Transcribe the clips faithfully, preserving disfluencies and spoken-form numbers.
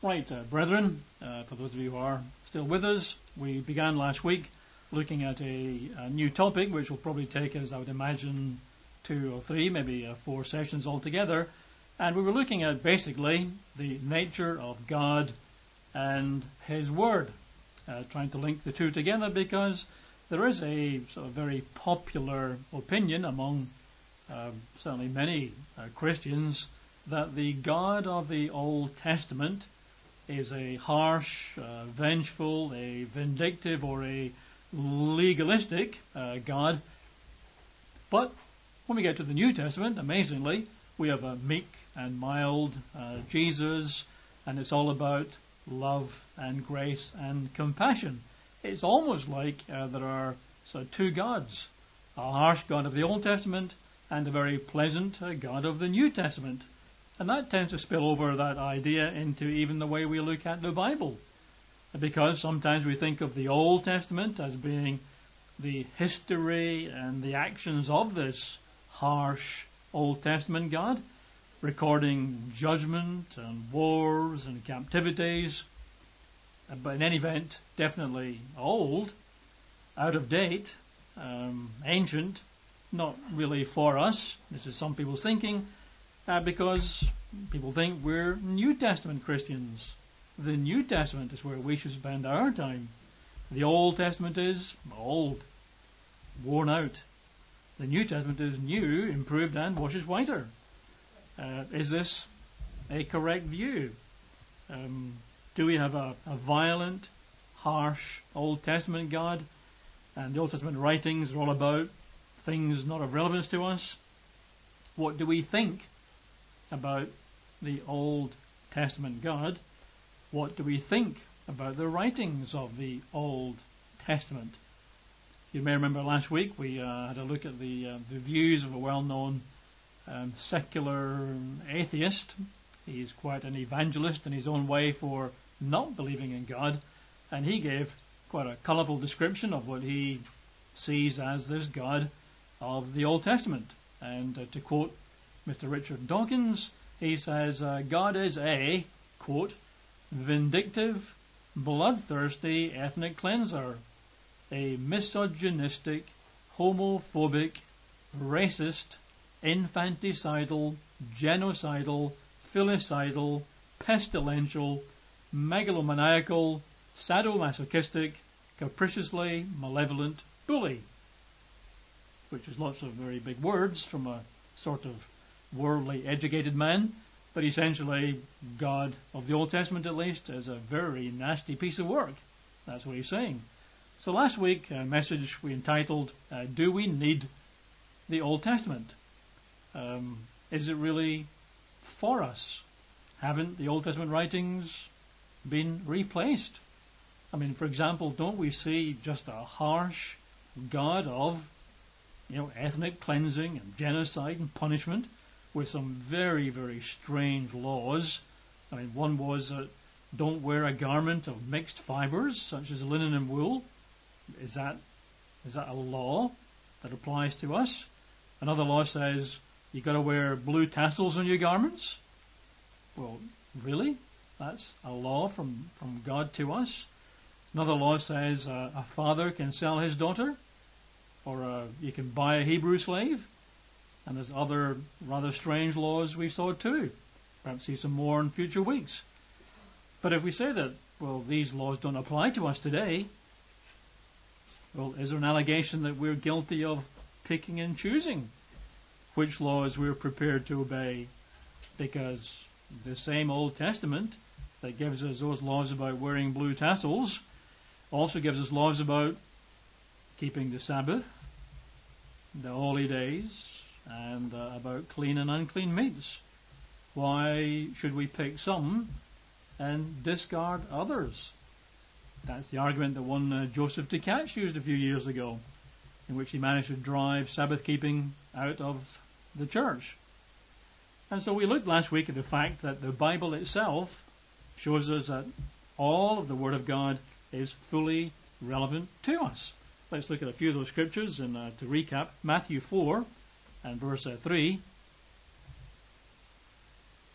Right, uh, brethren, uh, for those of you who are still with us, we began last week looking at a, a new topic, which will probably take us, I would imagine, two or three, maybe uh, four sessions altogether. And we were looking at basically the nature of God and His Word, uh, trying to link the two together because there is a sort of very popular opinion among uh, certainly many uh, Christians that the God of the Old Testament is a harsh, uh, vengeful, a vindictive, or a legalistic uh, God. But when we get to the New Testament, amazingly, we have a meek and mild uh, Jesus, and it's all about love and grace and compassion. It's almost like uh, there are sort of two gods, a harsh God of the Old Testament and a very pleasant uh, God of the New Testament. And that tends to spill over that idea into even the way we look at the Bible. Because sometimes we think of the Old Testament as being the history and the actions of this harsh Old Testament God, recording judgment and wars and captivities. But in any event, definitely old, out of date, um, ancient, not really for us. This is some people's thinking. Uh, because people think we're New Testament Christians. The New Testament is where we should spend our time. The Old Testament is old, worn out. The New Testament is new, improved, and washes whiter. Uh, is this a correct view? Um, do we have a, a violent, harsh Old Testament God? And the Old Testament writings are all about things not of relevance to us? What do we think about the Old Testament God? What do we think about the writings of the Old Testament? You may remember last week we uh, had a look at the, uh, the views of a well-known um, secular atheist. He's quite an evangelist in his own way for not believing in God, and he gave quite a colourful description of what he sees as this God of the Old Testament. And uh, to quote Mister Richard Dawkins, he says, uh, God is a, quote, vindictive, bloodthirsty ethnic cleanser, a misogynistic, homophobic, racist, infanticidal, genocidal, filicidal, pestilential, megalomaniacal, sadomasochistic, capriciously malevolent bully. Which is lots of very big words from a sort of worldly educated man, but essentially God of the Old Testament at least is a very nasty piece of work. That's what he's saying. So last week a message we entitled uh, Do We Need the Old Testament? Um, is it really for us? Haven't the Old Testament writings been replaced? I mean, for example, don't we see just a harsh God of you know, ethnic cleansing and genocide and punishment with some very, very strange laws? I mean, one was uh, don't wear a garment of mixed fibers, such as linen and wool. Is that is that a law that applies to us? Another law says you've got to wear blue tassels on your garments. Well, really? That's a law from, from God to us? Another law says uh, a father can sell his daughter, or uh, you can buy a Hebrew slave. And there's other rather strange laws we saw too. Perhaps see some more in future weeks. But if we say that, well, these laws don't apply to us today, well, is there an allegation that we're guilty of picking and choosing which laws we're prepared to obey? Because the same Old Testament that gives us those laws about wearing blue tassels also gives us laws about keeping the Sabbath, the holy days, and uh, about clean and unclean meats. Why should we pick some and discard others? That's the argument that one uh, Joseph Tkach used a few years ago, in which he managed to drive Sabbath keeping out of the church. And so we looked last week at the fact that the Bible itself shows us that all of the Word of God is fully relevant to us. Let's look at a few of those scriptures, and uh, to recap, Matthew four and verse uh, three.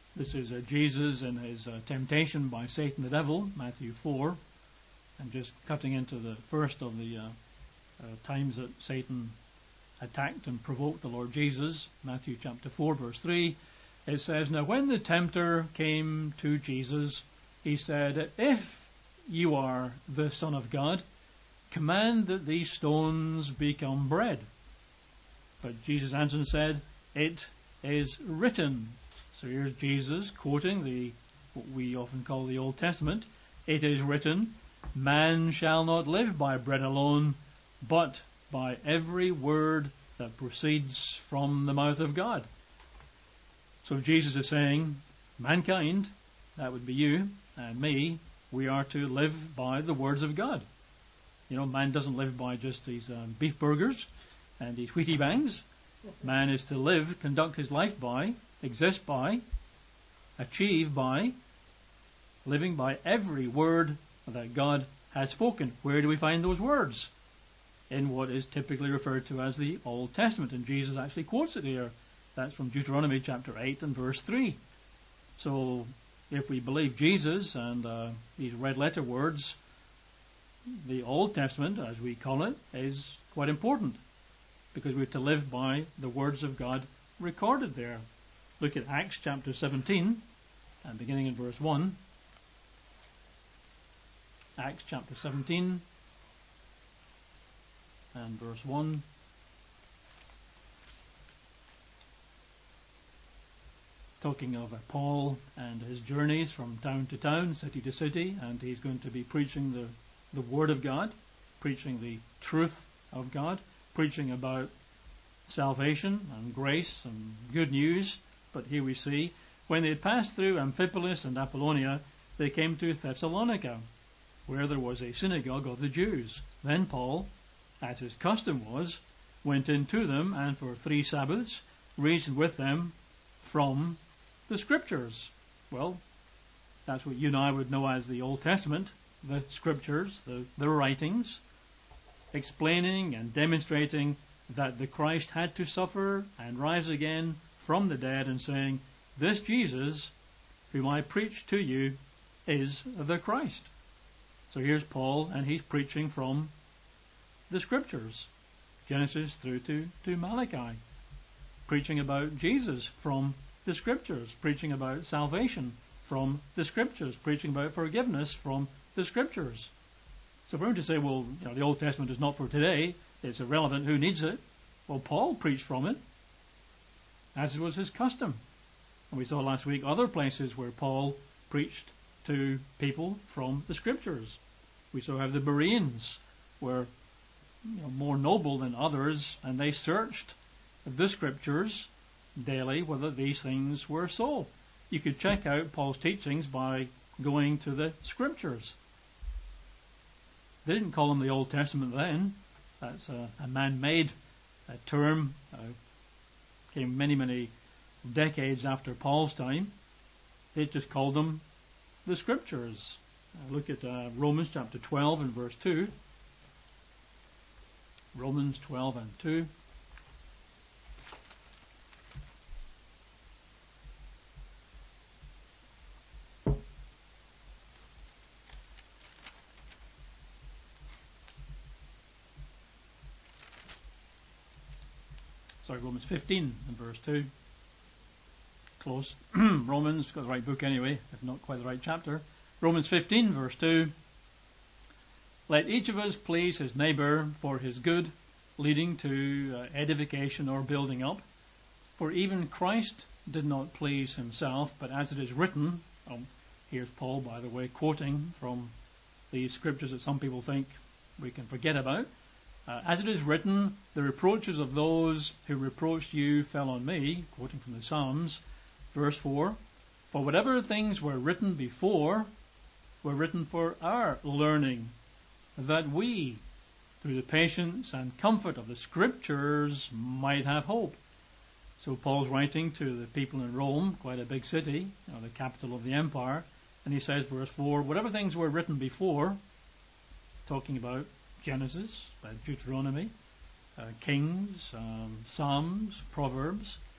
This is uh, Jesus in his uh, temptation by Satan the devil, Matthew four. And just cutting into the first of the uh, uh, times that Satan attacked and provoked the Lord Jesus, Matthew chapter four, verse three, it says, "Now when the tempter came to Jesus, he said, 'If you are the Son of God, command that these stones become bread.' But Jesus answered and said, 'It is written.'" So here's Jesus quoting the what we often call the Old Testament. "It is written, man shall not live by bread alone, but by every word that proceeds from the mouth of God." So Jesus is saying, mankind, that would be you and me, we are to live by the words of God. You know, man doesn't live by just these um, beef burgers and these Wheatie Bangs. Man is to live, conduct his life by, exist by, achieve by, living by every word that God has spoken. Where do we find those words? In what is typically referred to as the Old Testament. And Jesus actually quotes it here. That's from Deuteronomy chapter eight and verse three. So if we believe Jesus and uh, these red letter words, the Old Testament, as we call it, is quite important, because we're to live by the words of God recorded there. Look at Acts chapter seventeen, and beginning in verse one. Acts chapter seventeen and verse one. Talking of uh, Paul and his journeys from town to town, city to city, and he's going to be preaching the, the Word of God, preaching the truth of God, preaching about salvation and grace and good news. But here we see, when they had passed through Amphipolis and Apollonia, they came to Thessalonica, where there was a synagogue of the Jews. Then Paul, as his custom was, went in to them, and for three Sabbaths reasoned with them from the Scriptures. Well, that's what you and I would know as the Old Testament, the Scriptures, the, the writings, explaining and demonstrating that the Christ had to suffer and rise again from the dead, and saying, this Jesus, whom I preach to you, is the Christ. So here's Paul, and he's preaching from the Scriptures, Genesis through to, to Malachi, preaching about Jesus from the Scriptures, preaching about salvation from the Scriptures, preaching about forgiveness from the Scriptures. So if we're going to say, well, you know, the Old Testament is not for today, it's irrelevant, who needs it? Well, Paul preached from it, as was his custom. And we saw last week other places where Paul preached to people from the Scriptures. We saw how the Bereans were, you know, more noble than others, and they searched the Scriptures daily whether these things were so. You could check out Paul's teachings by going to the Scriptures. They didn't call them the Old Testament then. That's a, a man-made a term. Uh, came many, many decades after Paul's time. They just called them the Scriptures. Uh, look at uh, Romans chapter twelve and verse two. Romans twelve and two. Sorry, Romans fifteen and verse two. Close. Romans, got the right book anyway, if not quite the right chapter. Romans fifteen, verse two. Let each of us please his neighbour for his good, leading to uh, edification or building up. For even Christ did not please himself, but as it is written, um, here's Paul, by the way, quoting from the scriptures that some people think we can forget about. Uh, as it is written, the reproaches of those who reproached you fell on me, quoting from the Psalms. Verse four, for whatever things were written before were written for our learning, that we, through the patience and comfort of the Scriptures, might have hope. So Paul's writing to the people in Rome, quite a big city, you know, the capital of the empire, and he says, verse four, whatever things were written before, talking about Genesis, about Deuteronomy, uh, Kings, um, Psalms, Proverbs,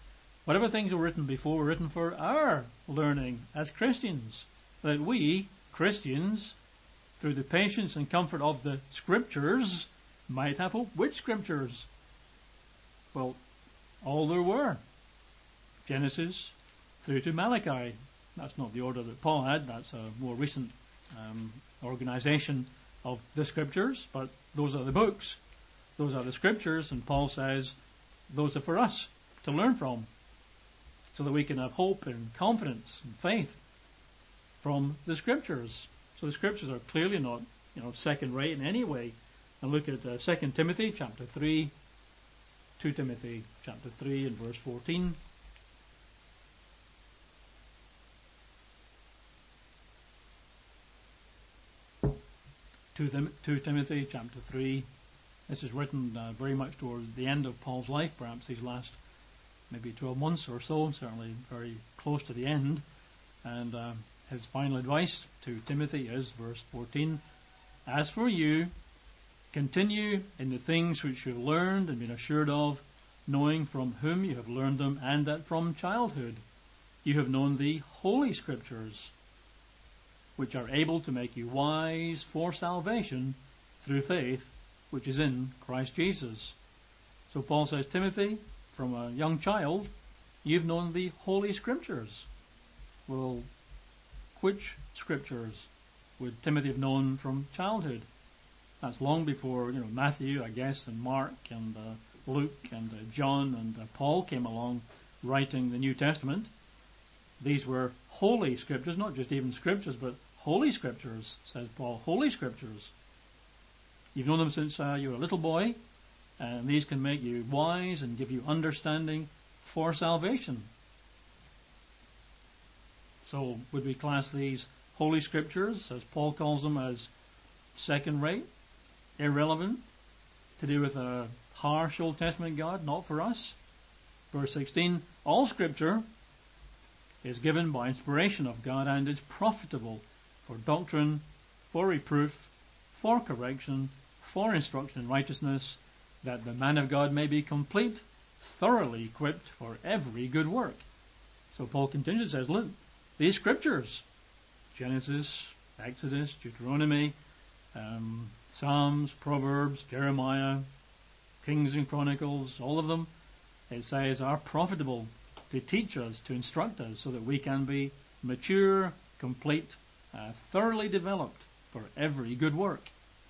Whatever things were written before were written for our learning as Christians, that we, Christians, through the patience and comfort of the Scriptures, might have hope. Which Scriptures? Well, all there were. Genesis through to Malachi. That's not the order that Paul had. That's a more recent um, organization of the Scriptures, but those are the books. Those are the Scriptures, and Paul says those are for us to learn from, so that we can have hope and confidence and faith from the Scriptures. So the Scriptures are clearly not, you know, second-rate in any way. And look at uh, Second Timothy chapter three, Second Timothy chapter three and verse fourteen. Second Timothy chapter three. This is written uh, very much towards the end of Paul's life, perhaps these last maybe twelve months or so, certainly very close to the end. And uh, his final advice to Timothy is verse fourteen. As for you, continue in the things which you have learned and been assured of, knowing from whom you have learned them, and that from childhood you have known the Holy Scriptures, which are able to make you wise for salvation through faith, which is in Christ Jesus. So Paul says, Timothy, from a young child, you've known the Holy Scriptures. Well, which Scriptures would Timothy have known from childhood? That's long before, you know, Matthew, I guess, and Mark, and uh, Luke, and uh, John, and uh, Paul came along writing the New Testament. These were holy Scriptures, not just even Scriptures, but Holy Scriptures, says Paul. Holy Scriptures. You've known them since uh, you were a little boy, and these can make you wise and give you understanding for salvation. So would we class these Holy Scriptures, as Paul calls them, as second-rate, irrelevant, to do with a harsh Old Testament God? Not for us. Verse sixteen, all Scripture is given by inspiration of God and is profitable for doctrine, for reproof, for correction, for instruction in righteousness, that the man of God may be complete, thoroughly equipped for every good work. So Paul continues and says, look, these Scriptures, Genesis, Exodus, Deuteronomy, um, Psalms, Proverbs, Jeremiah, Kings and Chronicles, all of them, it says, are profitable to teach us, to instruct us, so that we can be mature, complete, uh, thoroughly developed for every good work.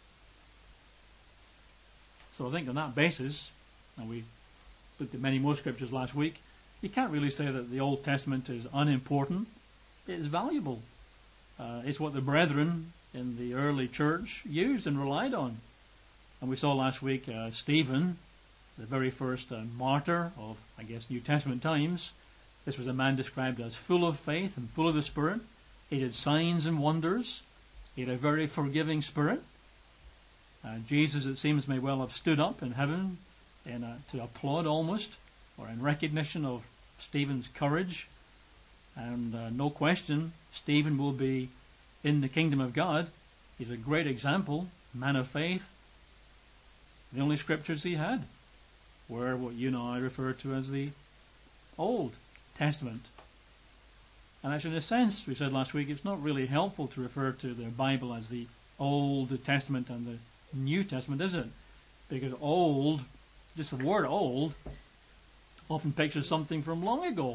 So I think on that basis, and we looked at many more Scriptures last week, you can't really say that the Old Testament is unimportant. It is valuable. Uh, it's what the brethren in the early church used and relied on. And we saw last week uh, Stephen, the very first uh, martyr of, I guess, New Testament times. This was a man described as full of faith and full of the Spirit. He did signs and wonders. He had a very forgiving spirit. Uh, Jesus, it seems, may well have stood up in heaven in a, to applaud almost, or in recognition of Stephen's courage. And uh, no question, Stephen will be in the kingdom of God. He's a great example, man of faith. The only Scriptures he had were what you and I refer to as the Old Testament. And actually, in a sense, we said last week, it's not really helpful to refer to the Bible as the Old Testament and the New Testament, is it? Because old, just the word old, often pictures something from long ago.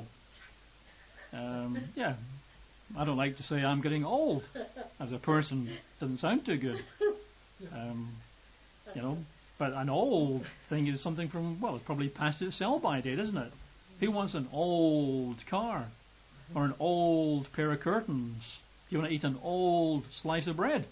Um, yeah, I don't like to say I'm getting old as a person. Doesn't sound too good. Um, you know, but an old thing is something from, well, it's probably past its sell-by date, isn't it? Who wants an old car or an old pair of curtains? You want to eat an old slice of bread?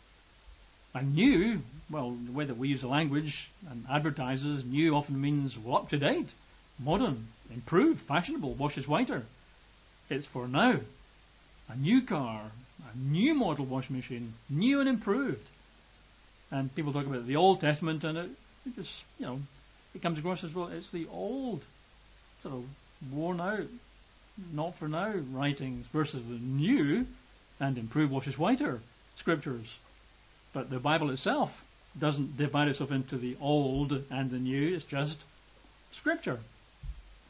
And new, well, the way that we use the language and advertisers, new often means, well, up to date, modern, improved, fashionable, washes whiter. It's for now. A new car, a new model washing machine, new and improved. And people talk about the Old Testament, and it, it just, you know, it comes across as, well, it's the old, sort of worn out, not for now writings versus the new and improved, washes whiter Scriptures. But the Bible itself doesn't divide itself into the old and the new. It's just Scripture.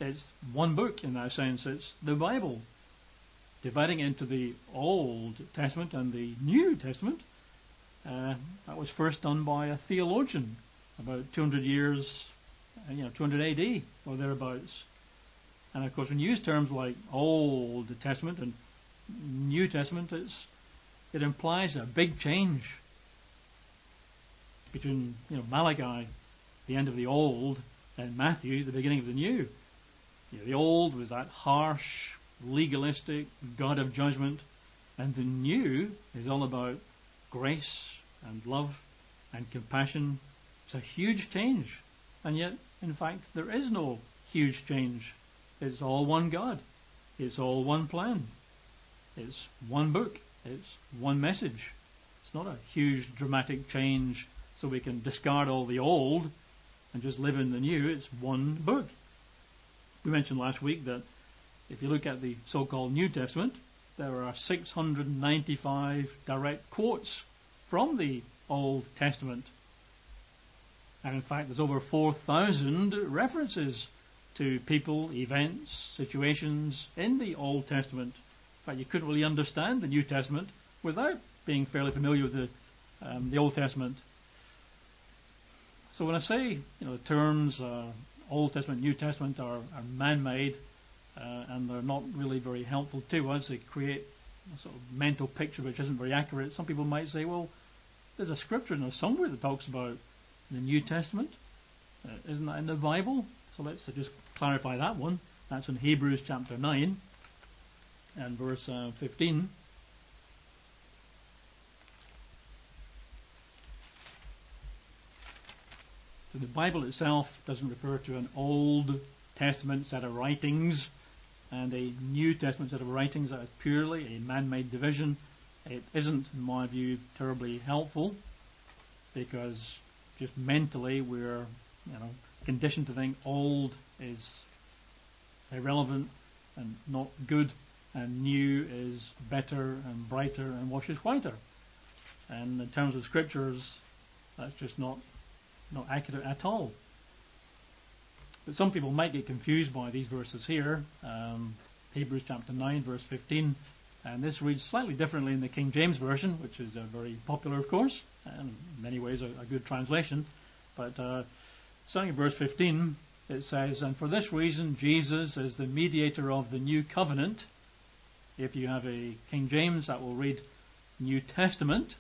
It's one book in that sense. It's the Bible. Dividing into the Old Testament and the New Testament, uh, that was first done by a theologian about two hundred years, you know, two hundred A D or thereabouts. And of course, when you use terms like Old Testament and New Testament, it's, it implies a big change between, you know, Malachi, the end of the Old, and Matthew, the beginning of the New. You know, the Old was that harsh, legalistic God of judgment, and the New is all about grace and love and compassion. It's a huge change, and yet, in fact, there is no huge change. It's all one God. It's all one plan. It's one book. It's one message. It's not a huge dramatic change so we can discard all the old and just live in the new. It's one book. We mentioned last week that if you look at the so-called New Testament, there are six hundred ninety-five direct quotes from the Old Testament. And in fact, there's over four thousand references to people, events, situations in the Old Testament. In fact, you couldn't really understand the New Testament without being fairly familiar with the, um, the Old Testament. So when I say, you know, the terms uh, Old Testament, New Testament are, are man-made, uh, and they're not really very helpful to us. They create a sort of mental picture which isn't very accurate. Some people might say, well, there's a scripture in there somewhere that talks about the New Testament. Uh, isn't that in the Bible? So let's uh, just clarify that one. That's in Hebrews chapter nine and verse uh, fifteen. So the Bible itself doesn't refer to an Old Testament set of writings and a New Testament set of writings. That is purely a man-made division. It isn't, in my view, terribly helpful because just mentally we're, you know, conditioned to think old is irrelevant and not good, and new is better and brighter and washes whiter. And in terms of scriptures, that's just not not accurate at all. But some people might get confused by these verses here. Um, Hebrews chapter nine, verse fifteen, and this reads slightly differently in the King James Version, which is uh, very popular, of course, and in many ways a, a good translation. But uh, starting at verse fifteen, it says, "And for this reason Jesus is the mediator of the new covenant." If you have a King James, that will read New Testament,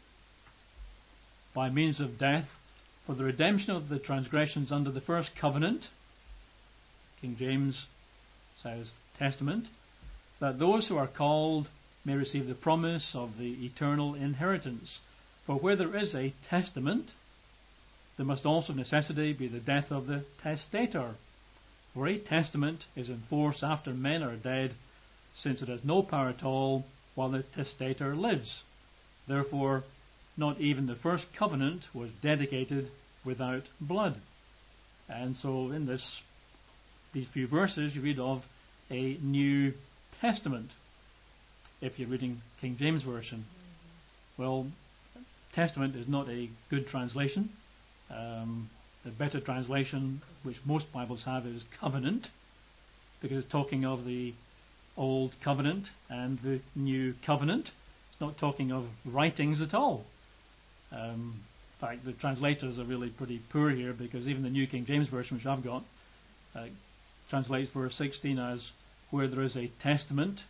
"by means of death, for the redemption of the transgressions under the first covenant." King James says Testament, "that those who are called may receive the promise of the eternal inheritance. For where there is a testament, there must also of necessity be the death of the testator. For a testament is in force after men are dead, since it has no power at all while the testator lives. Therefore, not even the first covenant was dedicated without blood." And so in this these few verses you read of a New Testament if you're reading King James Version. Well, Testament is not a good translation. Um, the better translation, which most Bibles have, is covenant, because it's talking of the Old Covenant and the New Covenant. It's not talking of writings at all. Um, in fact, the translators are really pretty poor here, because even the New King James Version, which I've got, uh, translates verse sixteen as "where there is a testament."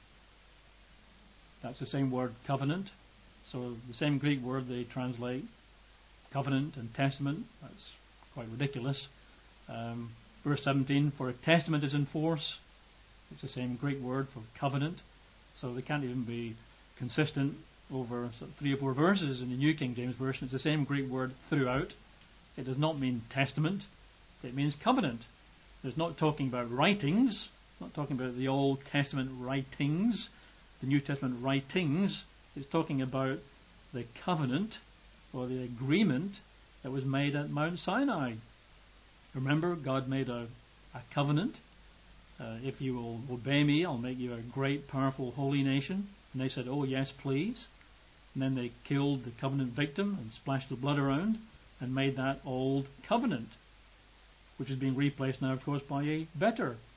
That's the same word, covenant. So the same Greek word they translate covenant and testament. That's quite ridiculous. Um, verse seventeen, "for a testament is in force." It's the same Greek word for covenant. So they can't even be consistent over sort of three or four verses in the New King James Version. It's the same Greek word throughout. It does not mean testament. It means covenant. It's not talking about writings. It's not talking about the Old Testament writings, the New Testament writings. It's talking about the covenant or the agreement that was made at Mount Sinai. Remember, God made a, a covenant. Uh, if you will obey me, I'll make you a great, powerful, holy nation. And they said, "Oh, yes, please." And then they killed the covenant victim and splashed the blood around and made that old covenant, which is being replaced now, of course, by a better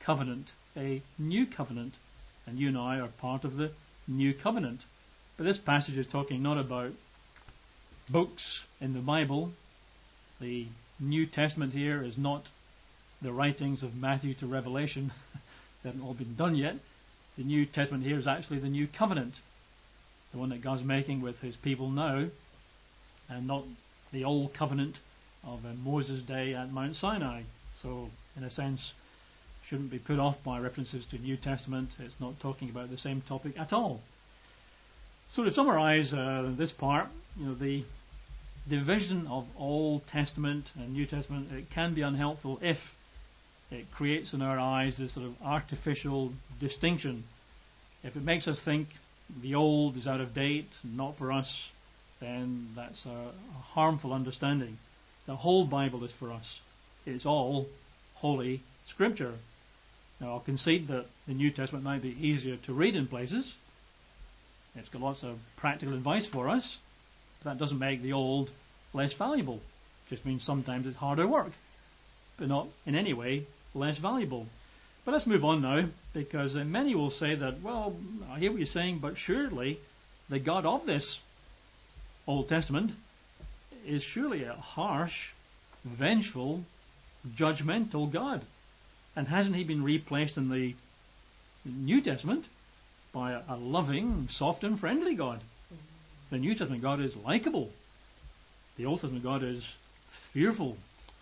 covenant, a new covenant. And you and I are part of the new covenant. But this passage is talking not about books in the Bible. The New Testament here is not the writings of Matthew to Revelation. They haven't all been done yet. The New Testament here is actually the new covenant, the one that God's making with his people now, and not the old covenant of uh, Moses' day at Mount Sinai. So, in a sense, shouldn't be put off by references to New Testament. It's not talking about the same topic at all. So to summarize uh, this part, you know, the division of Old Testament and New Testament, it can be unhelpful if it creates in our eyes this sort of artificial distinction. If it makes us think the old is out of date, not for us, then that's a, a harmful understanding. The whole Bible is for us. It's all Holy Scripture. Now, I'll concede that the New Testament might be easier to read in places. It's got lots of practical advice for us. But that doesn't make the Old less valuable. It just means sometimes it's harder work, but not in any way less valuable. But let's move on now, because uh, many will say that, well, I hear what you're saying, but surely the God of this Old Testament is surely a harsh, vengeful, judgmental God. And hasn't he been replaced in the New Testament by a, a loving, soft and friendly God? The New Testament God is likable. The Old Testament God is fearful.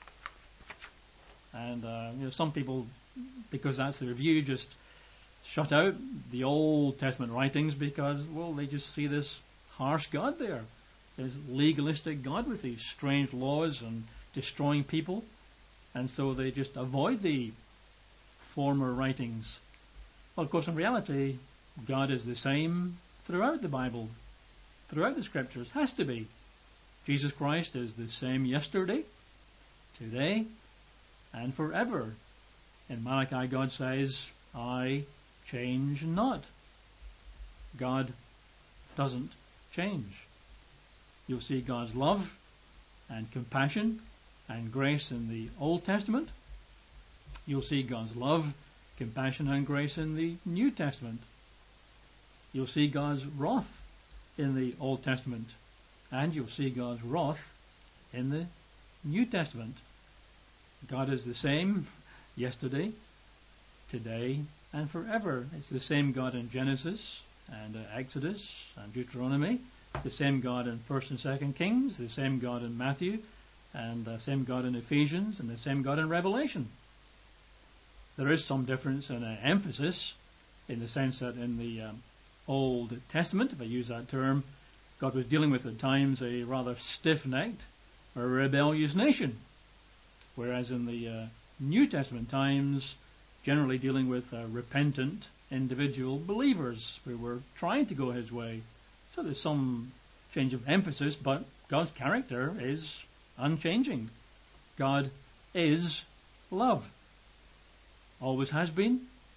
And uh, you know, some people, because that's their view, just shut out the Old Testament writings because, well, they just see this harsh God there. This legalistic God with these strange laws and destroying people. And so they just avoid the former writings. Well, of course, in reality, God is the same throughout the Bible, throughout the Scriptures. Has to be. Jesus Christ is the same yesterday, today, and forever. In Malachi, God says, I change not. God doesn't change. You'll see God's love and compassion and grace in the Old Testament. You'll see God's love, compassion and grace in the New Testament. You'll see God's wrath in the Old Testament. And you'll see God's wrath in the New Testament. God is the same yesterday, today, and forever. It's the same God in Genesis and uh, Exodus and Deuteronomy, the same God in First and Second Kings, the same God in Matthew, and the same God in Ephesians, and the same God in Revelation. There is some difference in uh, emphasis, in the sense that in the um, Old Testament, if I use that term, God was dealing with at times a rather stiff-necked or rebellious nation, whereas in the uh, New Testament times, generally dealing with uh, repentant individual believers who were trying to go his way. So there's some change of emphasis, but God's character is unchanging. God is love. Always has been,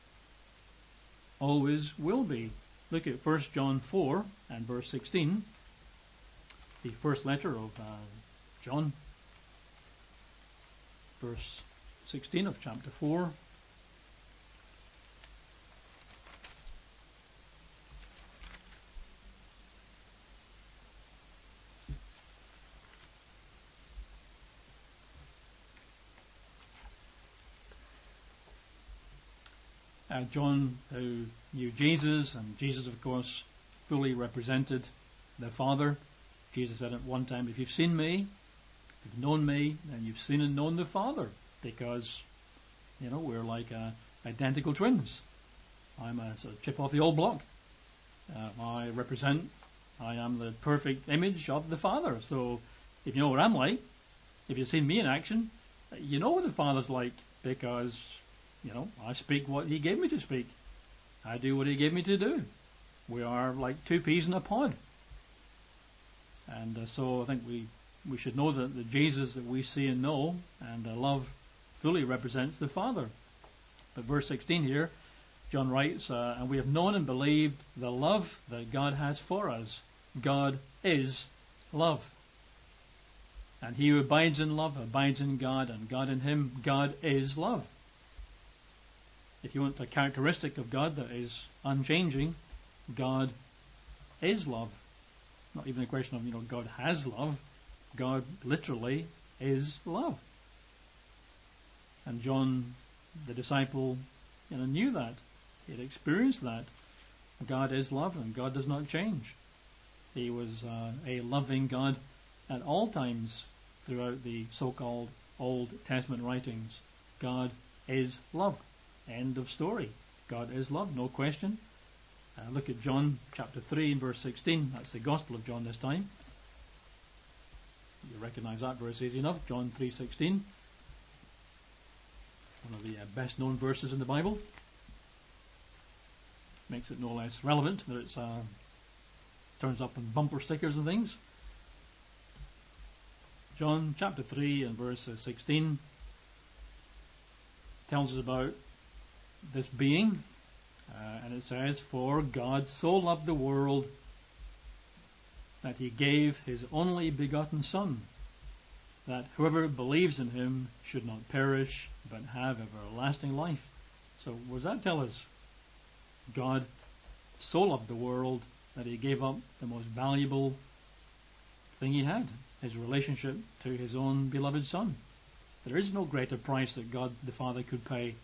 always will be. Look at First John four and verse sixteen, the first letter of uh, John, verse sixteen of chapter four. Uh, John, who knew Jesus, and Jesus, of course, fully represented the Father. Jesus said at one time, if you've seen me, if you've known me, then you've seen and known the Father, because, you know, we're like uh, identical twins. I'm a sort of chip off the old block. Uh, I represent, I am the perfect image of the Father. So if you know what I'm like, if you've seen me in action, you know what the Father's like, because you know, I speak what he gave me to speak. I do what he gave me to do. We are like two peas in a pod. And uh, so I think we, we should know that the Jesus that we see and know and uh, love fully represents the Father. But verse sixteen here, John writes, uh, and we have known and believed the love that God has for us. God is love. And he who abides in love abides in God, and God in him. God is love. If you want a characteristic of God that is unchanging, God is love. Not even a question of, you know, God has love. God literally is love. And John, the disciple, you know, knew that. He had experienced that. God is love, and God does not change. He was uh, a loving God at all times throughout the so-called Old Testament writings. God is love. End of story. God is love, no question. Uh, look at John chapter three and verse sixteen. That's the Gospel of John this time. You recognize that verse easy enough. John three sixteen. One of the uh, best known verses in the Bible. Makes it no less relevant that it uh, turns up in bumper stickers and things. John chapter three and verse sixteen tells us about this being, uh, and it says, "For God so loved the world that he gave his only begotten Son, that whoever believes in him should not perish but have everlasting life." So what does that tell us? God so loved the world that he gave up the most valuable thing he had, his relationship to his own beloved Son. There is no greater price that God the Father could pay.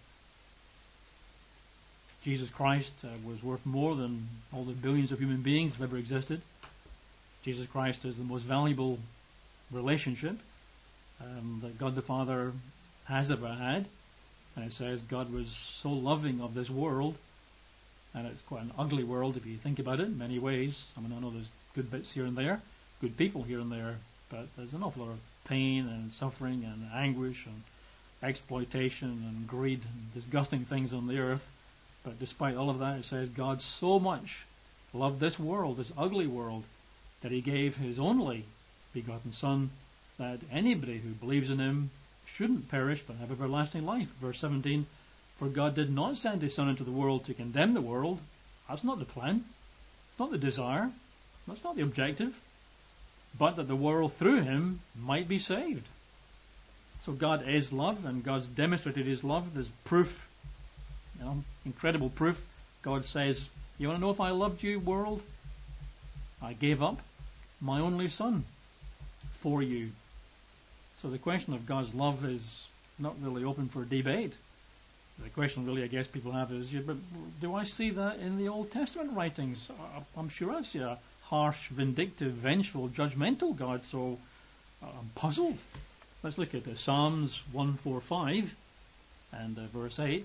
Jesus Christ uh, was worth more than all the billions of human beings that have ever existed. Jesus Christ is the most valuable relationship um, that God the Father has ever had. And it says God was so loving of this world, and it's quite an ugly world if you think about it in many ways. I mean, I know there's good bits here and there, good people here and there, but there's an awful lot of pain and suffering and anguish and exploitation and greed and disgusting things on the earth. But despite all of that, it says God so much loved this world, this ugly world, that he gave his only begotten Son, that anybody who believes in him shouldn't perish but have everlasting life. Verse seventeen, "For God did not send his Son into the world to condemn the world." That's not the plan. It's not the desire. That's not the objective. "But that the world through him might be saved." So God is love, and God's demonstrated his love. There's proof, you know, incredible proof. God says, "You want to know if I loved you, world? I gave up my only Son for you." So the question of God's love is not really open for debate. The question really I guess people have is, yeah, but do I see that in the Old Testament writings? I'm sure I see a harsh, vindictive, vengeful, judgmental God, so I'm puzzled. Let's look at uh, Psalms one forty-five and uh, verse eight.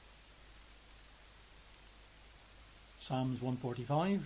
Psalms one forty-five.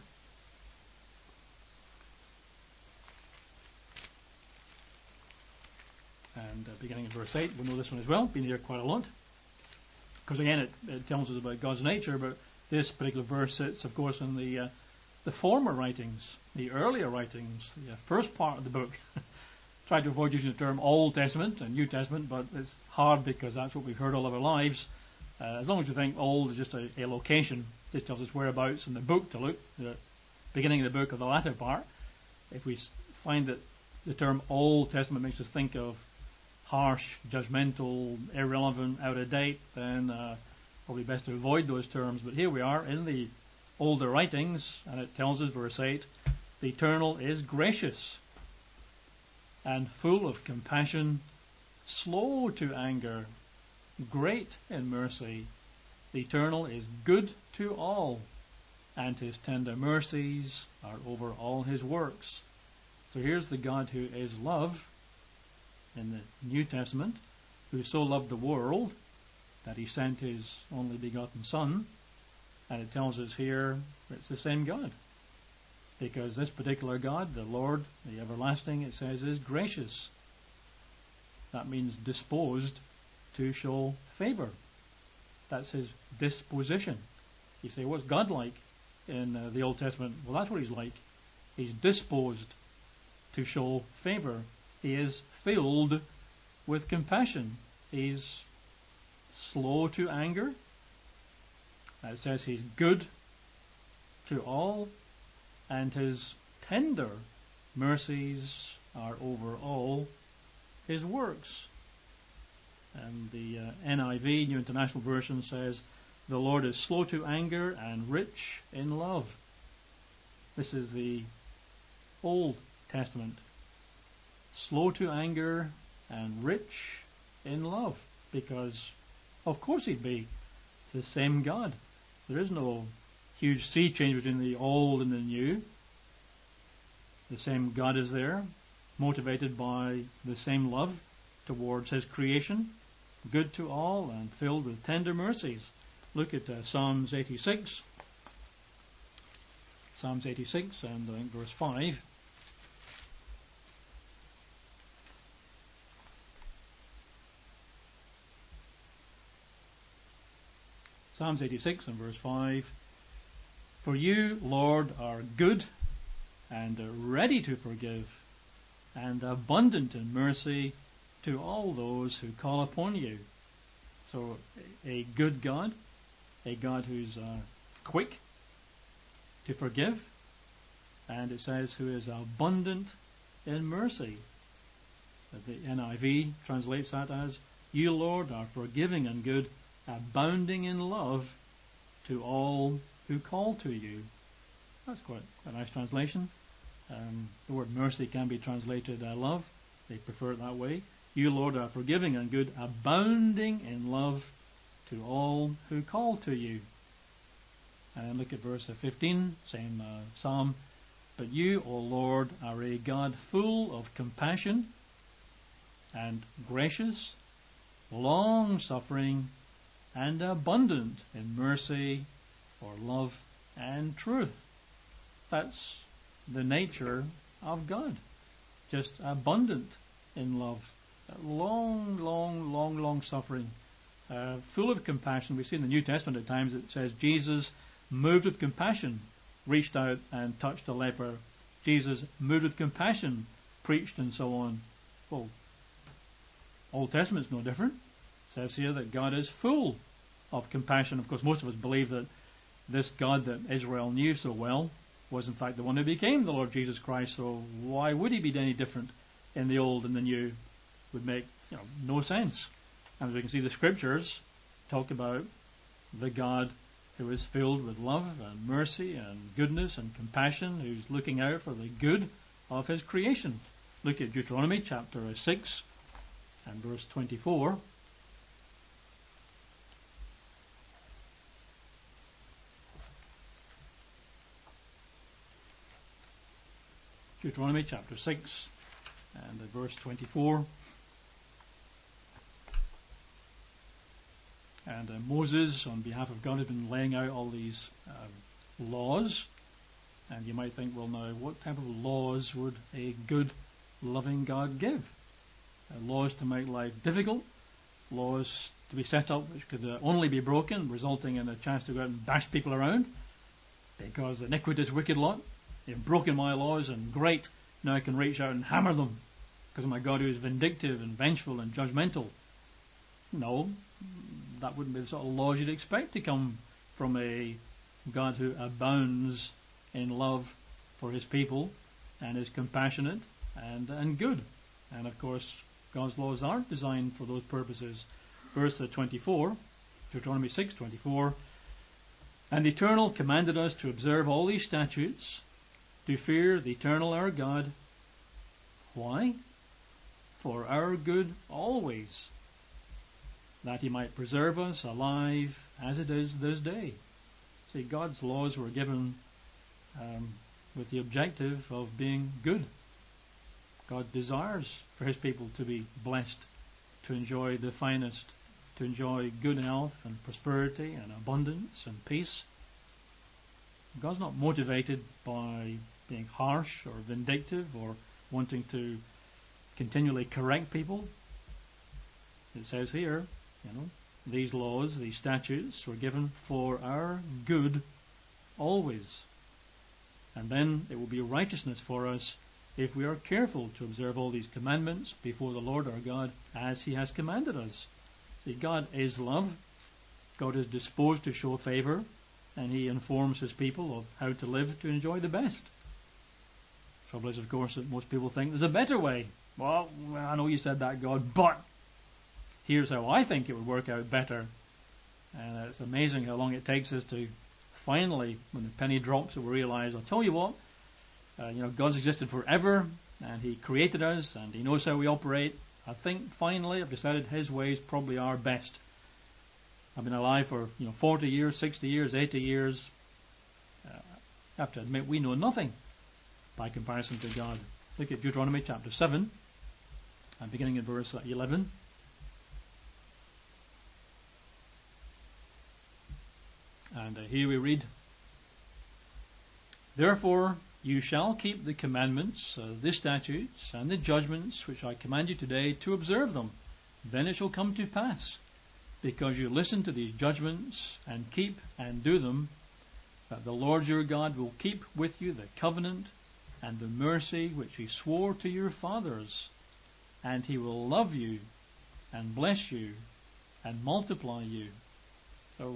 And uh, beginning in verse eight, we'll know this one as well, been here quite a lot. Because again, it, it tells us about God's nature, but this particular verse sits, of course, in the uh, the former writings, the earlier writings, the uh, first part of the book. Tried to avoid using the term Old Testament and New Testament, but it's hard because that's what we've heard all of our lives. Uh, as long as you think old is just a, a location, this tells us whereabouts in the book to look, the beginning of the book or the latter part. If we find that the term Old Testament makes us think of harsh, judgmental, irrelevant, out of date, then uh, probably best to avoid those terms. But here we are in the older writings, and it tells us, verse eight, "The Eternal is gracious and full of compassion, slow to anger, great in mercy. The Eternal is good to all, and his tender mercies are over all his works." So here's the God who is love in the New Testament, who so loved the world that he sent his only begotten Son. And it tells us here it's the same God. Because this particular God, the Lord, the everlasting, it says, is gracious. That means disposed to show favor. That's his disposition. You say, what's God like in uh, the Old Testament? Well, that's what he's like. He's disposed to show favor. He is filled with compassion. He's slow to anger. It says he's good to all, and his tender mercies are over all his works. And the uh, N I V, New International Version, says, The Lord is slow to anger and rich in love. This is the Old Testament. Slow to anger and rich in love. Because, of course he'd be. It's the same God. There is no huge sea change between the old and the new. The same God is there, motivated by the same love towards his creation, good to all and filled with tender mercies. Look at uh, Psalms eighty-six. Psalms eighty-six and I think verse five. Psalms eighty-six and verse five. For you, Lord, are good and ready to forgive and abundant in mercy to all those who call upon you. So a good God, a God who's uh, quick to forgive, and it says who is abundant in mercy. The N I V translates that as, you, Lord, are forgiving and good, abounding in love to all who call to you. That's quite a nice translation. Um, the word mercy can be translated uh, love. They prefer it that way. You, Lord, are forgiving and good, abounding in love to all who call to you. And look at verse fifteen, same uh, psalm. But you, O Lord, are a God full of compassion and gracious, long-suffering, and abundant in mercy or love and truth. That's the nature of God. Just abundant in love. Long, long, long, long suffering. Uh, full of compassion. We see in the New Testament at times it says Jesus, moved with compassion, reached out and touched a leper. Jesus, moved with compassion, preached and so on. Well, Old Testament's no different. It says here that God is full of compassion. Of course, most of us believe that this God that Israel knew so well was in fact the one who became the Lord Jesus Christ. So why would he be any different in the old and the new? It would make you know, no sense. And as we can see, the scriptures talk about the God who is filled with love and mercy and goodness and compassion, who's looking out for the good of his creation. Look at Deuteronomy chapter six and verse twenty-four. Deuteronomy chapter six and verse twenty-four. And uh, Moses, on behalf of God, had been laying out all these um, laws. And you might think, well, now, what type of laws would a good, loving God give? Uh, laws to make life difficult, laws to be set up which could uh, only be broken, resulting in a chance to go out and bash people around, because the iniquitous wicked lot, they've broken my laws, and great, now I can reach out and hammer them, because of my God who is vindictive and vengeful and judgmental. No, that wouldn't be the sort of laws you'd expect to come from a God who abounds in love for his people and is compassionate and, and good. And of course, God's laws aren't designed for those purposes. Verse twenty-four, Deuteronomy six twenty-four, and the Eternal commanded us to observe all these statutes, to fear the Eternal our God. Why? For our good always, that he might preserve us alive as it is this day. See, God's laws were given um, with the objective of being good. God desires for his people to be blessed, to enjoy the finest, to enjoy good health and prosperity and abundance and peace. God's not motivated by being harsh or vindictive or wanting to continually correct people. It says here, you know, these laws, these statutes were given for our good always. And then it will be righteousness for us if we are careful to observe all these commandments before the Lord our God as he has commanded us. See, God is love. God is disposed to show favor, and he informs his people of how to live to enjoy the best. Trouble is, of course, that most people think there's a better way. Well, I know you said that, God, but here's how I think it would work out better. And it's amazing how long it takes us to finally, when the penny drops, we realize, I'll tell you what, uh, you know, God's existed forever, and He created us, and He knows how we operate. I think finally I've decided His ways probably are best. I've been alive for, you know, forty years, sixty years, eighty years. Uh, I have to admit, we know nothing by comparison to God. Look at Deuteronomy chapter seven, and beginning in verse eleven. And uh, here we read, Therefore you shall keep the commandments, uh, the statutes, and the judgments which I command you today to observe them. Then it shall come to pass, because you listen to these judgments and keep and do them, that the Lord your God will keep with you the covenant and the mercy which He swore to your fathers, and He will love you and bless you and multiply you. So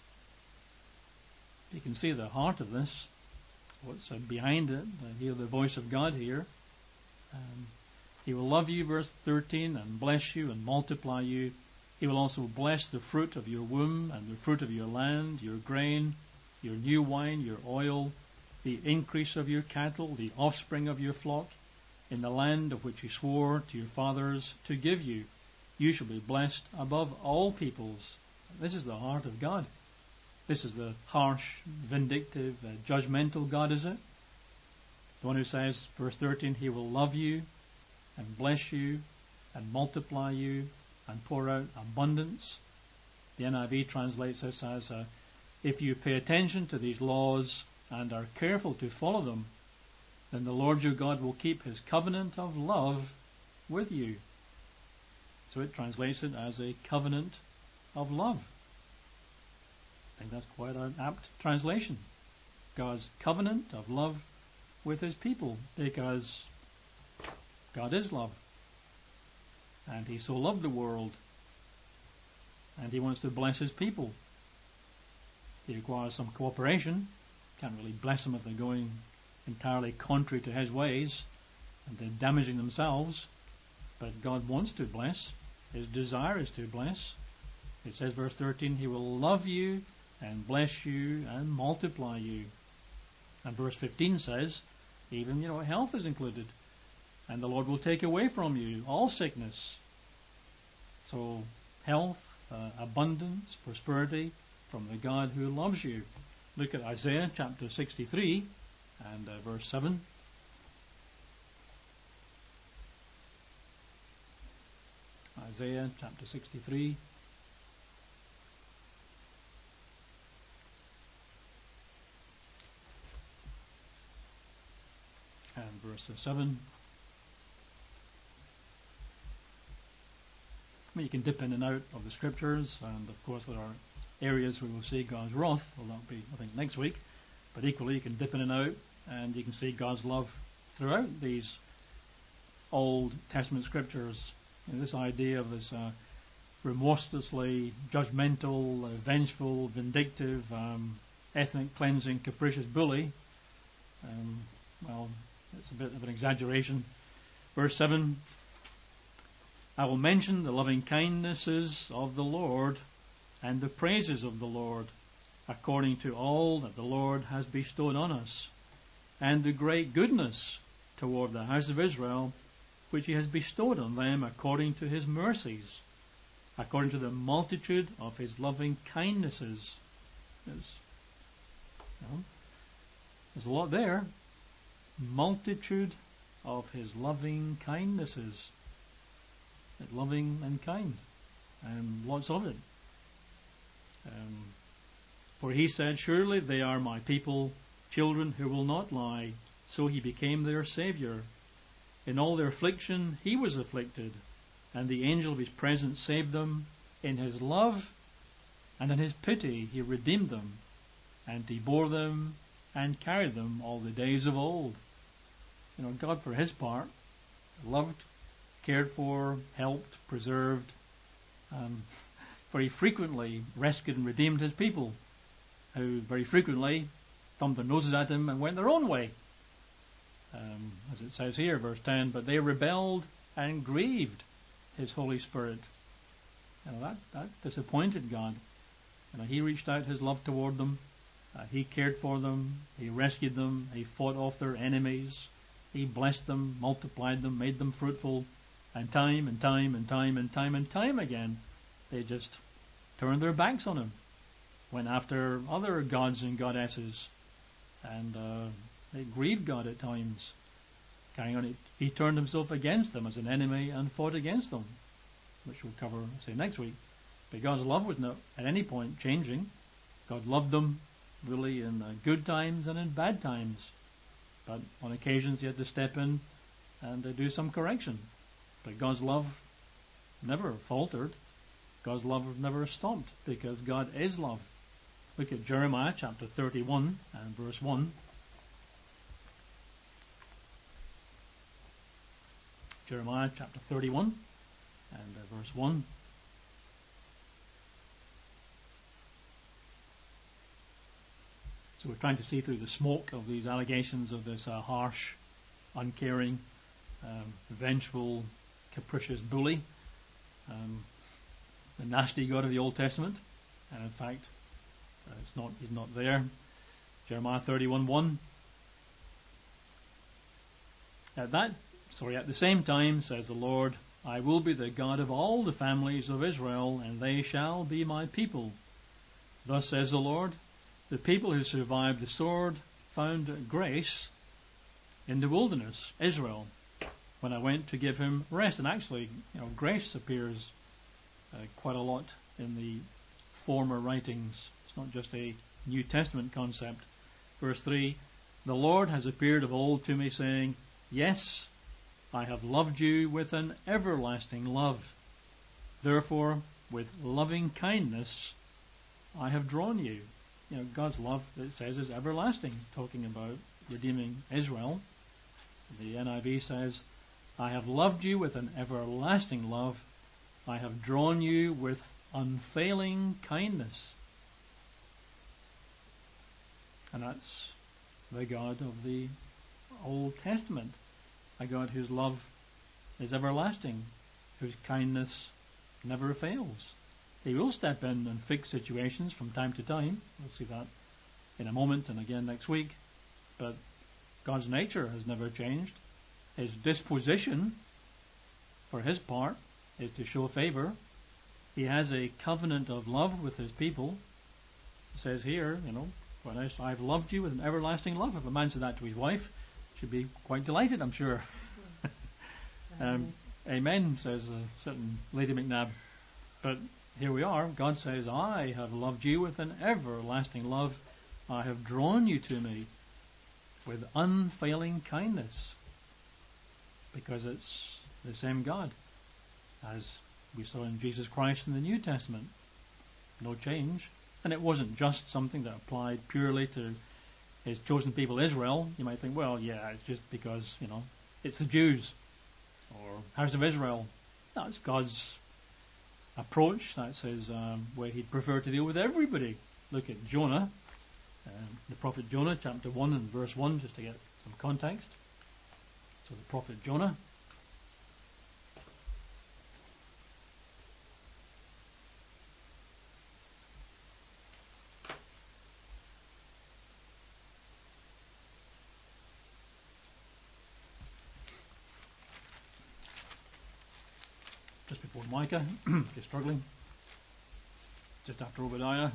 you can see the heart of this, what's behind it. I hear the voice of God here. Um, he will love you, verse thirteen, and bless you and multiply you. He will also bless the fruit of your womb and the fruit of your land, your grain, your new wine, your oil, the increase of your cattle, the offspring of your flock, in the land of which He swore to your fathers to give you. You shall be blessed above all peoples. This is the heart of God. This is the harsh, vindictive, uh, judgmental God, is it? The one who says, verse thirteen, He will love you and bless you and multiply you and pour out abundance. The N I V translates this as, uh, if you pay attention to these laws and are careful to follow them, then the Lord your God will keep His covenant of love with you. So it translates it as a covenant of love. I think that's quite an apt translation. God's covenant of love with His people, because God is love. And He so loved the world, and He wants to bless His people. He requires some cooperation. Can't really bless them if they're going entirely contrary to His ways and they're damaging themselves. But God wants to bless. His desire is to bless. It says, verse thirteen, He will love you and bless you and multiply you. And verse fifteen says, even, you know, health is included. And the Lord will take away from you all sickness. So, health, uh, abundance, prosperity from the God who loves you. Look at Isaiah chapter sixty-three and uh, verse seven. Isaiah chapter sixty-three. And verse seven. I mean, you can dip in and out of the scriptures, and of course there are areas where we'll see God's wrath. Well, that'll be, I think, next week. But equally, you can dip in and out, and you can see God's love throughout these Old Testament scriptures. You know, this idea of this uh, remorselessly judgmental, uh, vengeful, vindictive, um, ethnic cleansing, capricious bully. Um, well, it's a bit of an exaggeration. Verse seven, I will mention the loving kindnesses of the Lord and the praises of the Lord, according to all that the Lord has bestowed on us, and the great goodness toward the house of Israel, which He has bestowed on them according to His mercies, according to the multitude of His loving kindnesses. There's, you know, there's a lot there. Multitude of His loving kindnesses. Loving and kind, and lots of it. Um, for He said, surely they are my people, children who will not lie. So He became their Saviour. In all their affliction He was afflicted, and the angel of His presence saved them. In His love and in His pity He redeemed them, and He bore them and carried them all the days of old. You know, God, for His part, loved, cared for, helped, preserved, um, very frequently rescued and redeemed His people, who very frequently thumbed their noses at Him and went their own way. Um, as it says here, verse ten, but they rebelled and grieved His Holy Spirit. You know, that, that disappointed God. You know, he reached out his love toward them. Uh, he cared for them. He rescued them. He fought off their enemies. He blessed them, multiplied them, made them fruitful. And time and time and time and time and time again, they just turned their backs on him, went after other gods and goddesses, and uh, they grieved God at times. Carrying on, he turned himself against them as an enemy and fought against them, which we'll cover, say, next week. But God's love was not at any point changing. God loved them really in uh, good times and in bad times. But on occasions he had to step in and uh, do some correction. But God's love never faltered. God's love never stopped, because God is love. Look at Jeremiah chapter thirty-one and verse one. Jeremiah chapter thirty-one and uh, verse one. So we're trying to see through the smoke of these allegations of this uh, harsh, uncaring, um, vengeful, capricious bully, um, the nasty God of the Old Testament. And in fact, uh, it's not he's not there. Jeremiah thirty-one one. At that, sorry, at the same time, says the Lord, I will be the God of all the families of Israel, and they shall be my people. Thus says the Lord, the people who survived the sword found grace in the wilderness, Israel, when I went to give him rest. And actually, you know, grace appears uh, quite a lot in the former writings. It's not just a New Testament concept. Verse three, the Lord has appeared of old to me, saying, yes, I have loved you with an everlasting love. Therefore, with loving kindness, I have drawn you. You know, God's love, it says, is everlasting, talking about redeeming Israel. The N I V says, I have loved you with an everlasting love. I have drawn you with unfailing kindness. And that's the God of the Old Testament, a God whose love is everlasting, whose kindness never fails. He will step in and fix situations from time to time. We'll see that in a moment and again next week. But God's nature has never changed. His disposition, for his part, is to show favor. He has a covenant of love with his people. It says here, you know, when I, I've loved you with an everlasting love. If a man said that to his wife, she'd be quite delighted, I'm sure. um, amen, says a certain Lady McNabb. But here we are. God says, I have loved you with an everlasting love. I have drawn you to me with unfailing kindness. Because it's the same God as we saw in Jesus Christ in the New Testament. No change. And it wasn't just something that applied purely to his chosen people Israel. You might think, well, yeah, it's just because, you know, it's the Jews or House of Israel. That's God's approach. That's his um, way he'd prefer to deal with everybody. Look at Jonah, um, the prophet Jonah, chapter one and verse one, just to get some context. So the prophet Jonah. Just before Micah, if you're struggling. Just after Obadiah.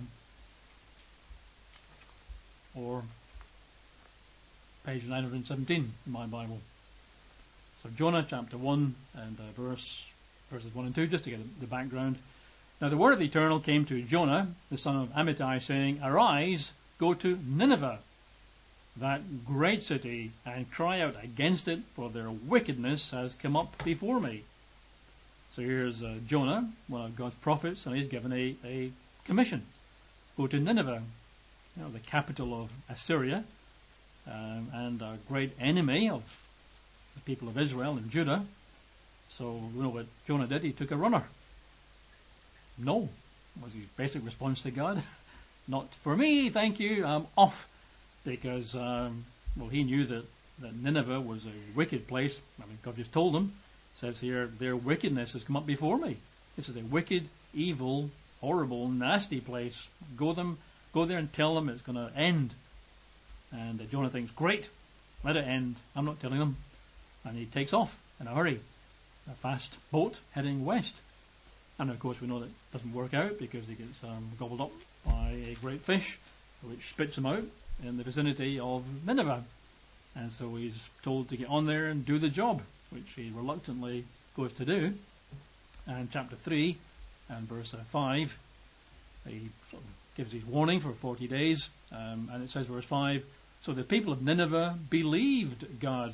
Or page nine hundred seventeen in my Bible. So Jonah chapter one and uh, verse verses one and two, just to get the background. Now the word of the Eternal came to Jonah, the son of Amittai, saying, arise, go to Nineveh, that great city, and cry out against it, for their wickedness has come up before me. So here's uh, Jonah, one of God's prophets, and he's given a, a commission. Go to Nineveh, you know, the capital of Assyria, um, and a great enemy of the people of Israel and Judah. So you know what Jonah did? He took a runner. No, was his basic response to God. Not for me, thank you, I'm off. Because, um, well, he knew that, that Nineveh was a wicked place. I mean, God just told him. It says here, their wickedness has come up before me. This is a wicked, evil horrible, nasty place. Go them, go there and tell them it's going to end. And uh, Jonah thinks, great, let it end. I'm not telling them. And he takes off in a hurry, a fast boat heading west. And of course we know that doesn't work out because he gets um, gobbled up by a great fish, which spits him out in the vicinity of Nineveh. And so he's told to get on there and do the job, which he reluctantly goes to do. And chapter three and verse uh, five, he sort of gives his warning for forty days. Um, and it says, verse five, so the people of Nineveh believed God.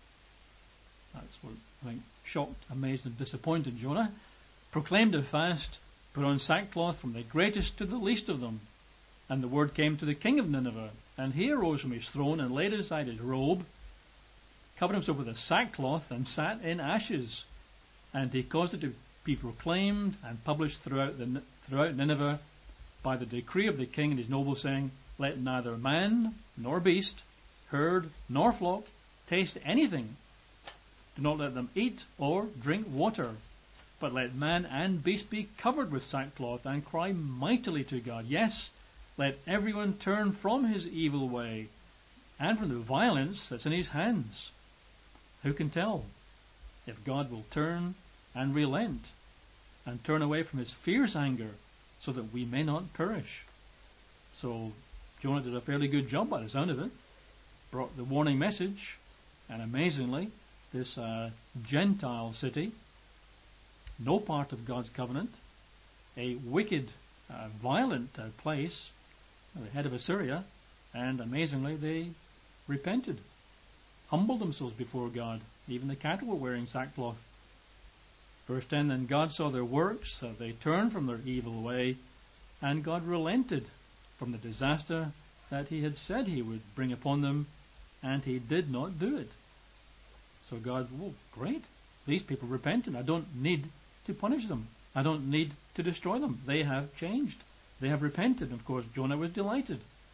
That's what I think shocked, amazed, and disappointed Jonah. Proclaimed a fast, put on sackcloth from the greatest to the least of them. And the word came to the king of Nineveh, and he arose from his throne and laid aside his robe, covered himself with a sackcloth, and sat in ashes. And he caused it to be proclaimed and published throughout the throughout Nineveh by the decree of the king and his nobles, saying, let neither man nor beast, herd nor flock taste anything. Do not let them eat or drink water, but let man and beast be covered with sackcloth and cry mightily to God. Yes, let everyone turn from his evil way and from the violence that's in his hands. Who can tell if God will turn and relent and turn away from his fierce anger so that we may not perish? So Jonah did a fairly good job by the sound of it. Brought the warning message, and amazingly, this uh, Gentile city, no part of God's covenant, a wicked, uh, violent uh, place, the head of Assyria, and amazingly they repented, humbled themselves before God. Even the cattle were wearing sackcloth. Verse ten, then God saw their works, that they turned from their evil way, and God relented from the disaster that he had said he would bring upon them, and he did not do it. So God, well, great, these people repented. I don't need to punish them. I don't need to destroy them. They have changed. They have repented. And of course, Jonah was delighted.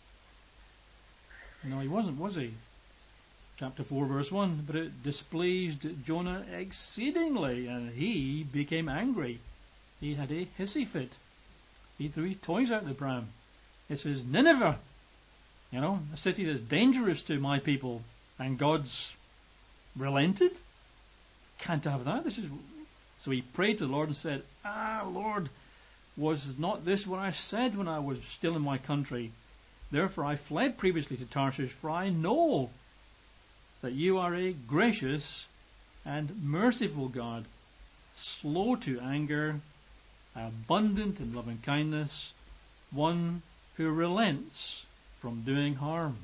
No, he wasn't, was he? Chapter four, verse one, but it displeased Jonah exceedingly, and he became angry. He had a hissy fit. He threw his toys out the pram. It says, Nineveh, you know, a city that's dangerous to my people, and God's relented? Can't have that. This is so he prayed to the Lord and said, Ah, Lord, was not this what I said when I was still in my country? Therefore I fled previously to Tarshish, for I know that you are a gracious and merciful God, slow to anger, abundant in loving kindness, one who relents from doing harm.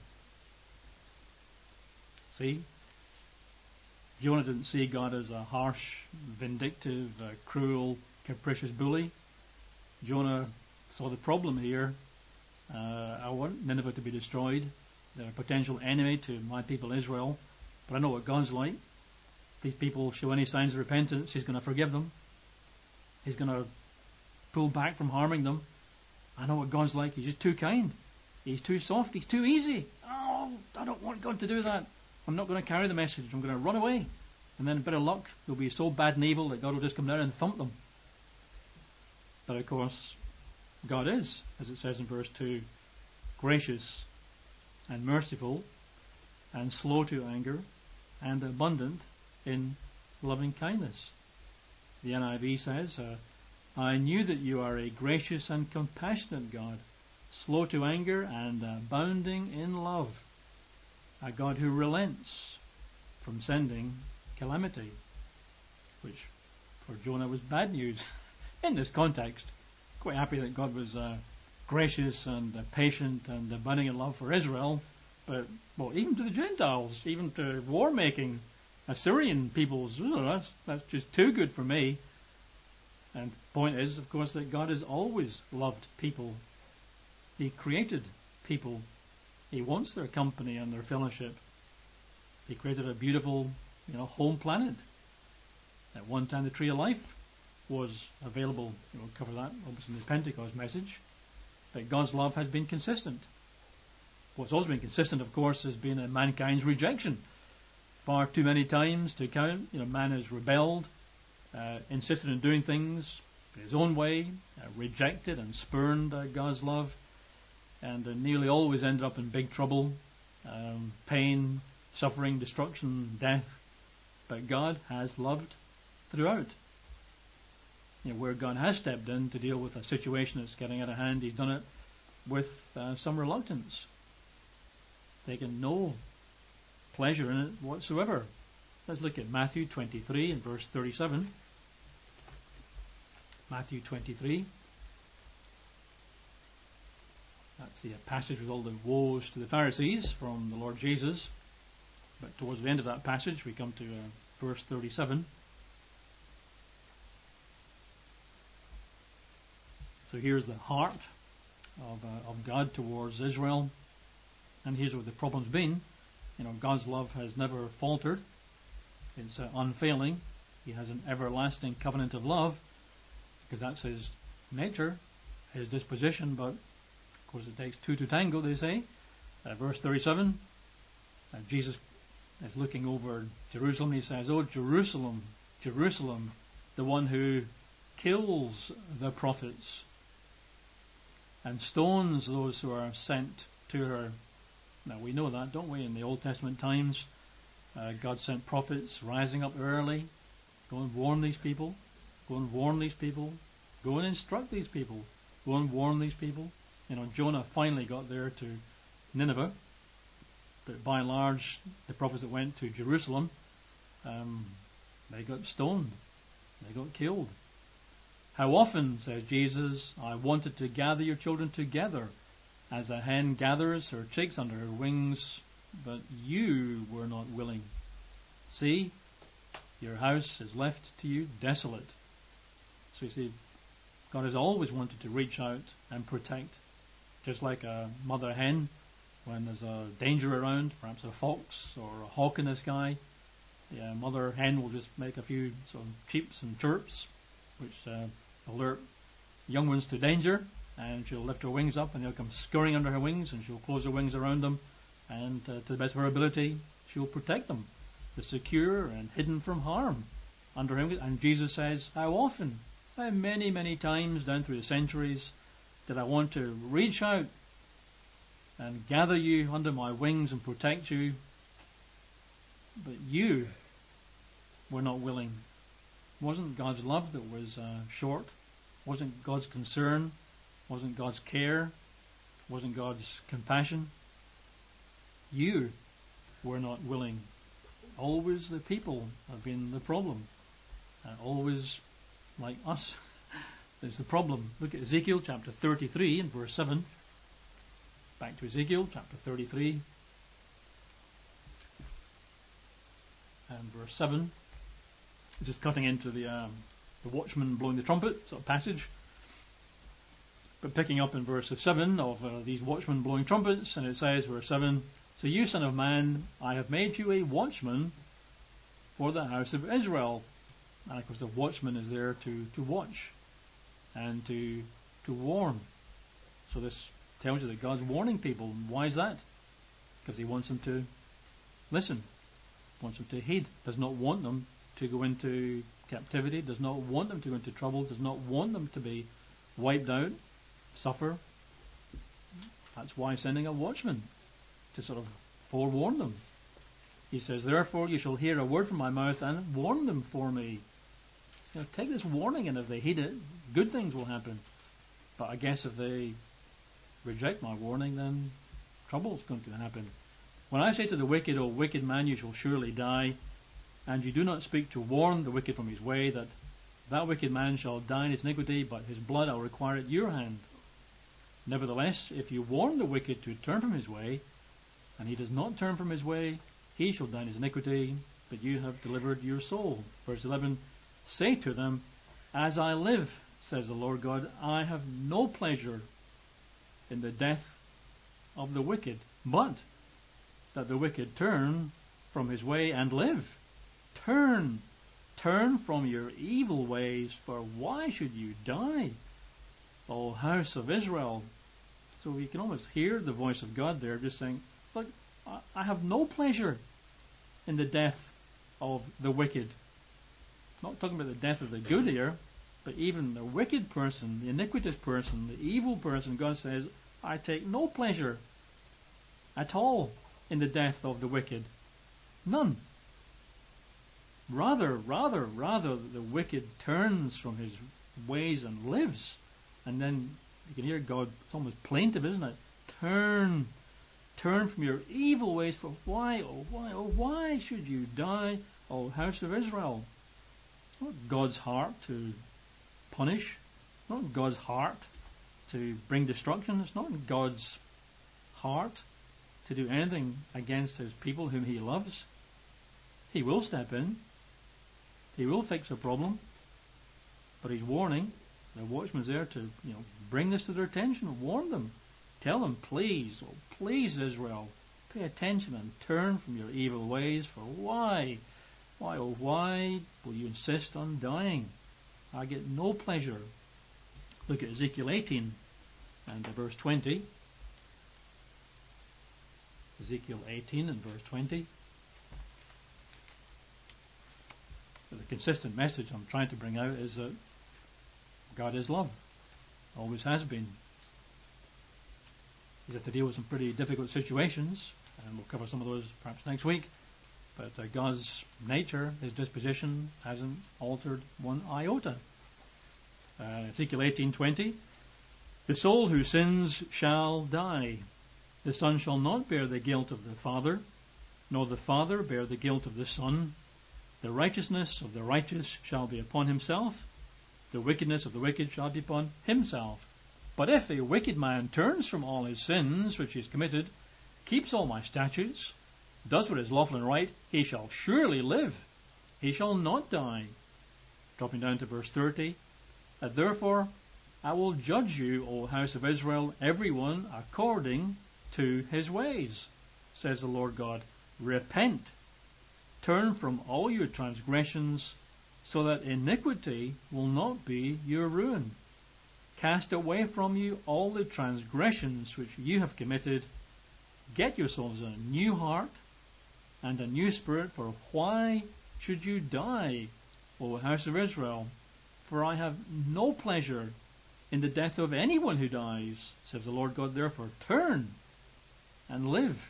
See? Jonah didn't see God as a harsh, vindictive, uh, cruel, capricious bully. Jonah saw the problem here. Uh, I want Nineveh to be destroyed. They're a potential enemy to my people Israel. But I know what God's like. If these people show any signs of repentance, He's going to forgive them. He's going to pull back from harming them. I know what God's like. He's just too kind. He's too soft. He's too easy. Oh, I don't want God to do that. I'm not going to carry the message. I'm going to run away. And then a bit of luck, they'll be so bad and evil that God will just come down and thump them. But of course, God is, as it says in verse two, gracious and merciful and slow to anger and abundant in loving kindness. The N I V says, uh, I knew that you are a gracious and compassionate God, slow to anger and abounding in love, a God who relents from sending calamity, which for Jonah was bad news in this context. Quite happy that God was uh, gracious and uh, patient and abounding in love for Israel, but well, even to the Gentiles, even to war-making Assyrian peoples, oh, that's that's just too good for me. And the point is, of course, that God has always loved people. He created people. He wants their company and their fellowship. He created a beautiful, you know, home planet. At one time, the tree of life was available. We'll cover that, obviously, in the Pentecost message. But God's love has been consistent. What's also been consistent, of course, has been mankind's rejection. Far too many times to count, you know, man has rebelled, uh, insisted on doing things his own way, uh, rejected and spurned uh, God's love, and uh, nearly always ended up in big trouble, um, pain, suffering, destruction, death. But God has loved throughout. You know, where God has stepped in to deal with a situation that's getting out of hand, he's done it with uh, some reluctance, taken no pleasure in it whatsoever. Let's look at Matthew twenty-three and verse thirty-seven. Matthew twenty-three. That's the passage with all the woes to the Pharisees from the Lord Jesus. But towards the end of that passage, we come to uh, verse thirty-seven. So here's the heart of, uh, of God towards Israel. And here's what the problem's been. You know, God's love has never faltered. It's uh, unfailing. He has an everlasting covenant of love, because that's his nature, his disposition. But, of course, it takes two to tango, they say. Uh, verse thirty-seven, uh, Jesus is looking over Jerusalem. He says, "Oh, Jerusalem, Jerusalem, the one who kills the prophets and stones those who are sent to her." Now, we know that, don't we? In the Old Testament times, uh, God sent prophets rising up early. Go and warn these people. Go and warn these people. Go and instruct these people. Go and warn these people. You know, Jonah finally got there to Nineveh. But by and large, the prophets that went to Jerusalem, um, they got stoned. They got killed. "How often," says Jesus, "I wanted to gather your children together, as a hen gathers her chicks under her wings, but you were not willing. See, your house is left to you desolate." So you see, God has always wanted to reach out and protect, just like a mother hen, when there's a danger around, perhaps a fox or a hawk in the sky. The mother hen will just make a few sort of cheeps and chirps, which uh, alert young ones to danger, and she'll lift her wings up and they'll come scurrying under her wings, and she'll close her wings around them, and uh, to the best of her ability she'll protect them. They're secure and hidden from harm under him. And Jesus says, how often, how many, many times down through the centuries did I want to reach out and gather you under my wings and protect you, but you were not willing. It wasn't God's love that was uh, short. It wasn't God's concern. It wasn't God's care. It wasn't God's compassion. You were not willing. Always the people have been the problem. Uh, always like us. There's the problem. Look at Ezekiel chapter thirty-three and verse seven. Back to Ezekiel chapter thirty-three and verse seven. Just cutting into the um, the watchman blowing the trumpet sort of passage, but picking up in verse seven of uh, these watchmen blowing trumpets, and it says, verse seven, so you, son of man, I have made you a watchman for the house of Israel. And of course the watchman is there to, to watch and to to warn. So this tells you that God's warning people. Why is that? Because he wants them to listen, wants them to heed, does not want them to go into captivity, does not want them to go into trouble, does not want them to be wiped out, suffer. That's why sending a watchman, to sort of forewarn them. He says, therefore you shall hear a word from my mouth and warn them for me. You know, take this warning, and if they heed it, good things will happen. But I guess if they reject my warning, then trouble is going to happen. When I say to the wicked, O wicked man, you shall surely die, and you do not speak to warn the wicked from his way, that that wicked man shall die in his iniquity, but his blood I will require at your hand. Nevertheless, if you warn the wicked to turn from his way, and he does not turn from his way, he shall die in his iniquity, but you have delivered your soul. Verse eleven, say to them, as I live, says the Lord God, I have no pleasure in the death of the wicked, but that the wicked turn from his way and live. Turn, turn from your evil ways, for why should you die, O house of Israel? So you can almost hear the voice of God there just saying, look, I have no pleasure in the death of the wicked. Not talking about the death of the good here, But even the wicked person, the iniquitous person, the evil person, God says, I take no pleasure at all in the death of the wicked. None. Rather, rather, rather, the wicked turns from his ways and lives. And then you can hear God, it's almost plaintive, isn't it? Turn, turn from your evil ways, for why, oh why, oh why should you die, O house of Israel? It's not God's heart to punish. It's not God's heart to bring destruction. It's not God's heart to do anything against his people whom he loves. He will step in. He will fix a problem. But he's warning. The watchman's there to, you know, bring this to their attention, warn them. Tell them, please, oh please Israel, pay attention and turn from your evil ways, for why, why, oh why will you insist on dying? I get no pleasure. Look at Ezekiel eighteen and verse twenty. Ezekiel eighteen and verse twenty. So the consistent message I'm trying to bring out is that God is love. Always has been. He's had to deal with some pretty difficult situations, and we'll cover some of those perhaps next week. But uh, God's nature, his disposition, hasn't altered one iota. Uh, Ezekiel eighteen twenty. The soul who sins shall die. The son shall not bear the guilt of the father, nor the father bear the guilt of the son. The righteousness of the righteous shall be upon himself. The wickedness of the wicked shall be upon himself. But if a wicked man turns from all his sins which he has committed, keeps all my statutes, does what is lawful and right, he shall surely live. He shall not die. Dropping down to verse thirty. Uh, Therefore I will judge you, O house of Israel, everyone according to his ways, says the Lord God. Repent. Turn from all your transgressions, so that iniquity will not be your ruin. Cast away from you all the transgressions which you have committed. Get yourselves a new heart and a new spirit, for why should you die, O house of Israel? For I have no pleasure in the death of anyone who dies, says the Lord God. Therefore turn and live.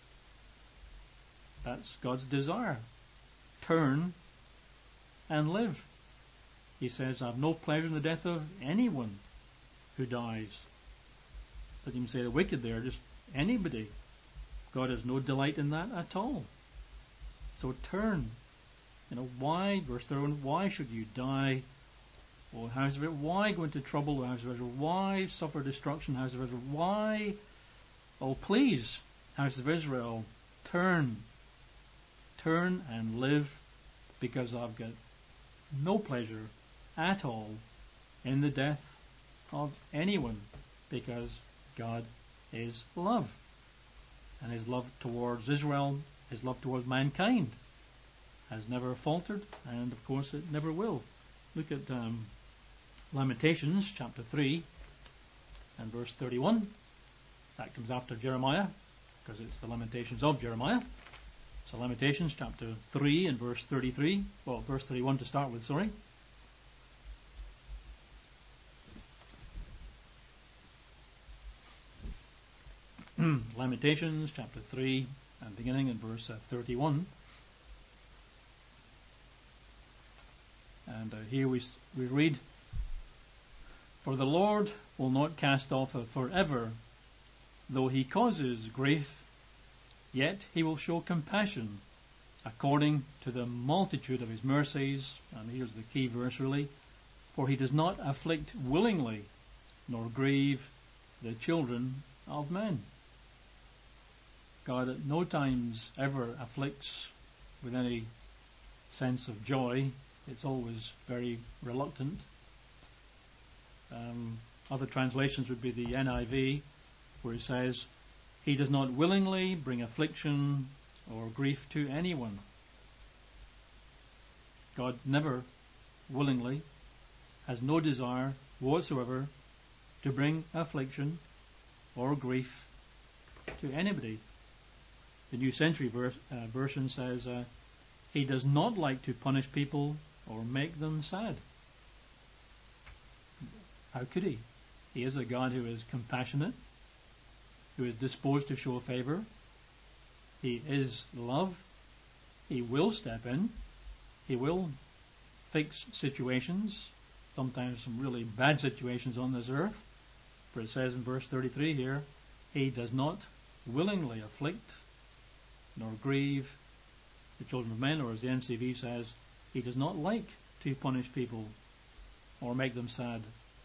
That's God's desire. Turn and live. He says, I have no pleasure in the death of anyone who dies. Doesn't even say the wicked there, just anybody. God has no delight in that at all. So turn. You know, why, verse thirty-one, why should you die, O house of Israel? Why go into trouble, O house of Israel? Why suffer destruction, house of Israel? Why, oh please, house of Israel, turn. Turn and live, because I've got no pleasure at all in the death of anyone, because God is love. And his love towards Israel, his love towards mankind, has never faltered, and of course it never will. Look at um, Lamentations chapter three and verse thirty-one. That comes after Jeremiah, because it's the Lamentations of Jeremiah. So Lamentations chapter three and verse thirty-three. Well, verse thirty-one to start with, sorry. Lamentations chapter three and beginning in verse uh, thirty-one. And uh, here we we read, For the Lord will not cast off forever, though he causes grief, yet he will show compassion according to the multitude of his mercies. And here's the key verse really. For he does not afflict willingly, nor grieve the children of men. God at no times ever afflicts with any sense of joy. It's always very reluctant. Um, other translations would be the N I V, where it says, He does not willingly bring affliction or grief to anyone. God never willingly has no desire whatsoever to bring affliction or grief to anybody. The New Century ver- uh, version says, uh, He does not like to punish people or make them sad. How could he? He is a God who is compassionate, who is disposed to show favor. He is love. He will step in. He will fix situations, sometimes some really bad situations on this earth. For it says in verse thirty-three here, he does not willingly afflict nor grieve the children of men, or as the N C V says, he does not like to punish people or make them sad.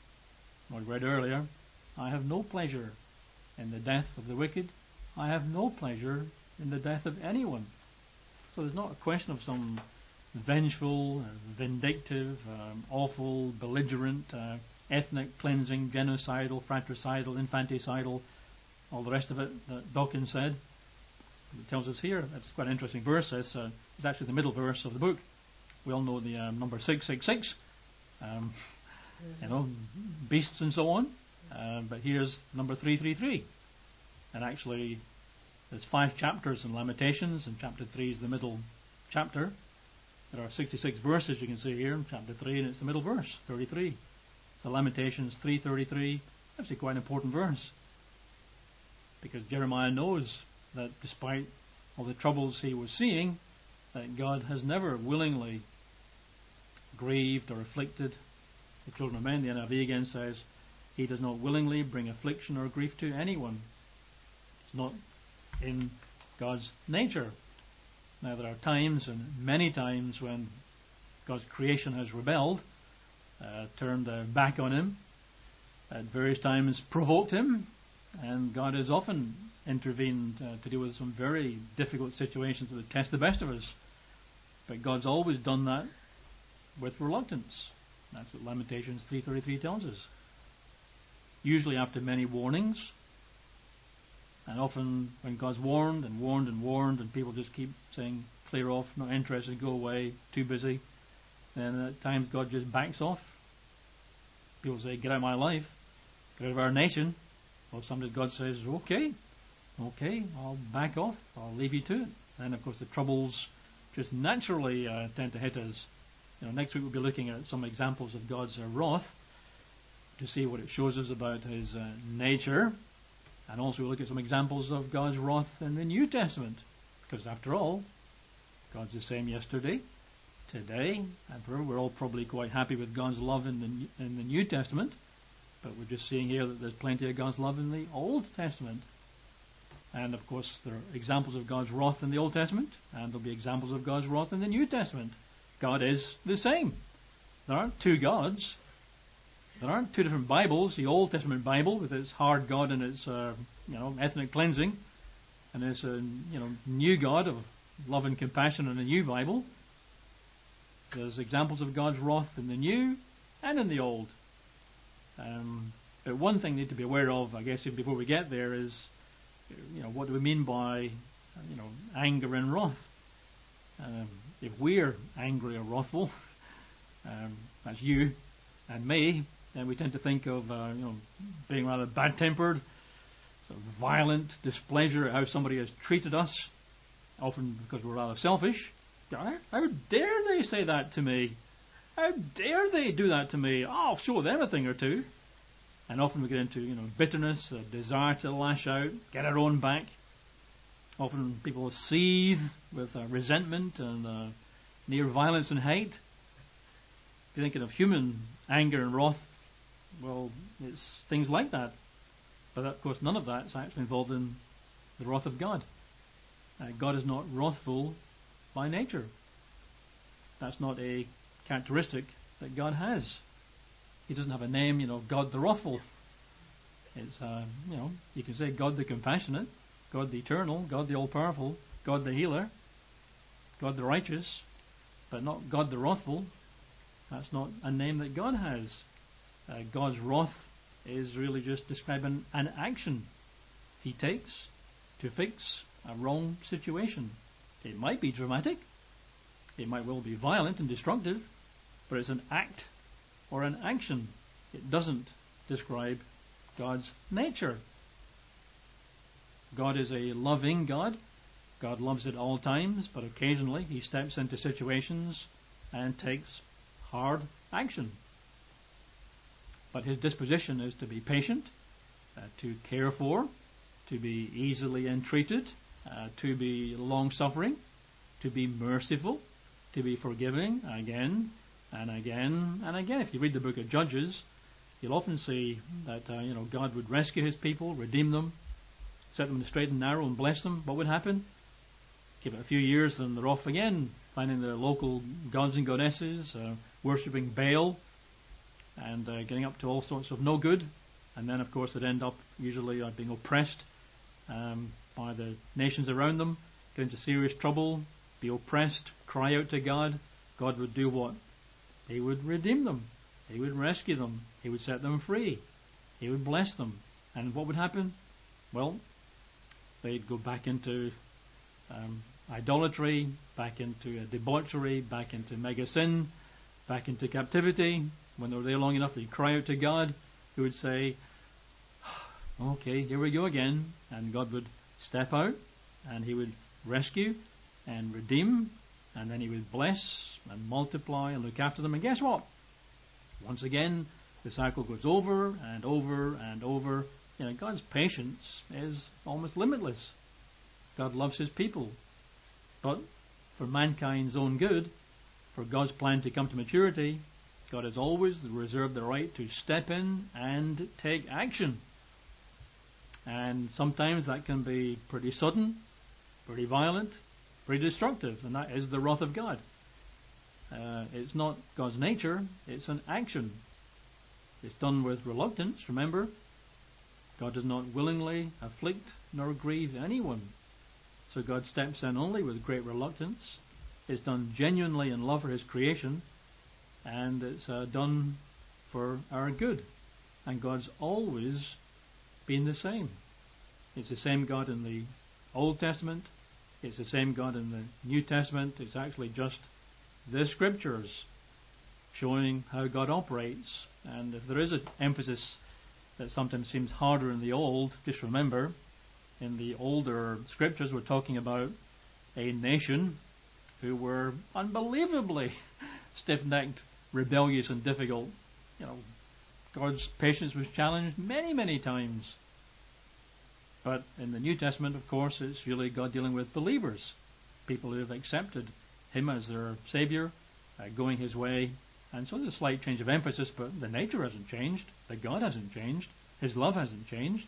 I read earlier, I have no pleasure in the death of the wicked. I have no pleasure in the death of anyone. So there's not a question of some vengeful, uh, vindictive, um, awful, belligerent, uh, ethnic cleansing, genocidal, fratricidal, infanticidal, all the rest of it that Dawkins said. It tells us here, it's quite an interesting verse. It's, uh, it's actually the middle verse of the book. We all know the um, number six six six, um, you know, beasts and so on. Uh, but here's number three three three. And actually, there's five chapters in Lamentations, and chapter three is the middle chapter. There are sixty-six verses you can see here in chapter three, and it's the middle verse, thirty-three. So Lamentations three thirty-three, actually quite an important verse. Because Jeremiah knows that despite all the troubles he was seeing, that God has never willingly grieved or afflicted the children of men. The N I V again says, he does not willingly bring affliction or grief to anyone. It's not in God's nature. Now there are times, and many times, when God's creation has rebelled, uh, turned their back on him, at various times provoked him, and God has often intervened uh, to deal with some very difficult situations that would test the best of us. But God's always done that with reluctance. That's what Lamentations three thirty-three tells us. Usually after many warnings, and often when God's warned and warned and warned, and people just keep saying, clear off, not interested, go away, too busy, then at times God just backs off. People say, get out of my life, get out of our nation. Well, sometimes God says, okay, okay, I'll back off, I'll leave you to it. And of course the troubles just naturally uh, tend to hit us. You know, next week we'll be looking at some examples of God's uh, wrath to see what it shows us about his uh, nature. And also we'll look at some examples of God's wrath in the New Testament. Because after all, God's the same yesterday, today, and forever. We're all probably quite happy with God's love in the, in the New Testament. But we're just seeing here that there's plenty of God's love in the Old Testament. And of course there are examples of God's wrath in the Old Testament, and there'll be examples of God's wrath in the New Testament. God is the same. There aren't two gods. There aren't two different Bibles. The Old Testament Bible with its hard God and its uh, you know ethnic cleansing, and its uh, you know new God of love and compassion in the new Bible. There's examples of God's wrath in the new and in the old. Um, but one thing we need to be aware of, I guess, before we get there is, you know, what do we mean by, you know, anger and wrath? Um, if we're angry or wrathful, um, that's you and me, then we tend to think of, uh, you know, being rather bad-tempered, sort of violent displeasure at how somebody has treated us, often because we're rather selfish. How, how dare they say that to me? How dare they do that to me? Oh, I'll show them a thing or two. And often we get into, you know, bitterness, a desire to lash out, get our own back. Often people seethe with uh, resentment and uh, near violence and hate. If you're thinking of human anger and wrath, well, it's things like that. But of course, none of that is actually involved in the wrath of God. Uh, God is not wrathful by nature. That's not a characteristic that God has. He doesn't have a name, you know, God the wrathful. It's, uh, you know, you can say God the compassionate, God the eternal, God the all-powerful, God the healer, God the righteous, but not God the wrathful. That's not a name that God has. Uh, God's wrath is really just describing an action he takes to fix a wrong situation. It might be dramatic, it might well be violent and destructive, but it's an act or an action. It doesn't describe God's nature. God is a loving God. God loves at all times, but occasionally he steps into situations and takes hard action. But his disposition is to be patient, uh, to care for, to be easily entreated, uh, to be long-suffering, to be merciful, to be forgiving again and again and again. If you read the book of Judges, you'll often see that uh, you know God would rescue his people, redeem them, set them in the straight and narrow and bless them. What would happen? Give it a few years and they're off again, finding their local gods and goddesses, uh, worshipping Baal, and uh, getting up to all sorts of no good. And then, of course, they'd end up usually uh, being oppressed um, by the nations around them, get into serious trouble, be oppressed, cry out to God. God would do what? He would redeem them. He would rescue them. He would set them free. He would bless them. And what would happen? Well, they'd go back into um, idolatry, back into uh, debauchery, back into mega sin, back into captivity. When they were there long enough, they'd cry out to God, who would say, okay, here we go again. And God would step out, and he would rescue and redeem, and then he would bless and multiply and look after them. And guess what? Once again, the cycle goes over and over and over. You know, God's patience is almost limitless. God loves his people. But for mankind's own good, for God's plan to come to maturity, God has always reserved the right to step in and take action. And sometimes that can be pretty sudden, pretty violent, pretty destructive, and that is the wrath of God. Uh, it's not God's nature, it's an action. It's done with reluctance, remember. God does not willingly afflict nor grieve anyone. So God steps in only with great reluctance. It's done genuinely in love for his creation, and it's uh, done for our good. And God's always been the same. It's the same God in the Old Testament. It's the same God in the New Testament. It's actually just the Scriptures showing how God operates. And if there is an emphasis that sometimes seems harder in the Old, just remember, in the older Scriptures, we're talking about a nation who were unbelievably stiff-necked, rebellious and difficult. You know, God's patience was challenged many, many times. But in the New Testament, of course, it's really God dealing with believers, people who have accepted him as their Savior, uh, going his way. And so there's a slight change of emphasis, but the nature hasn't changed, the God hasn't changed, his love hasn't changed.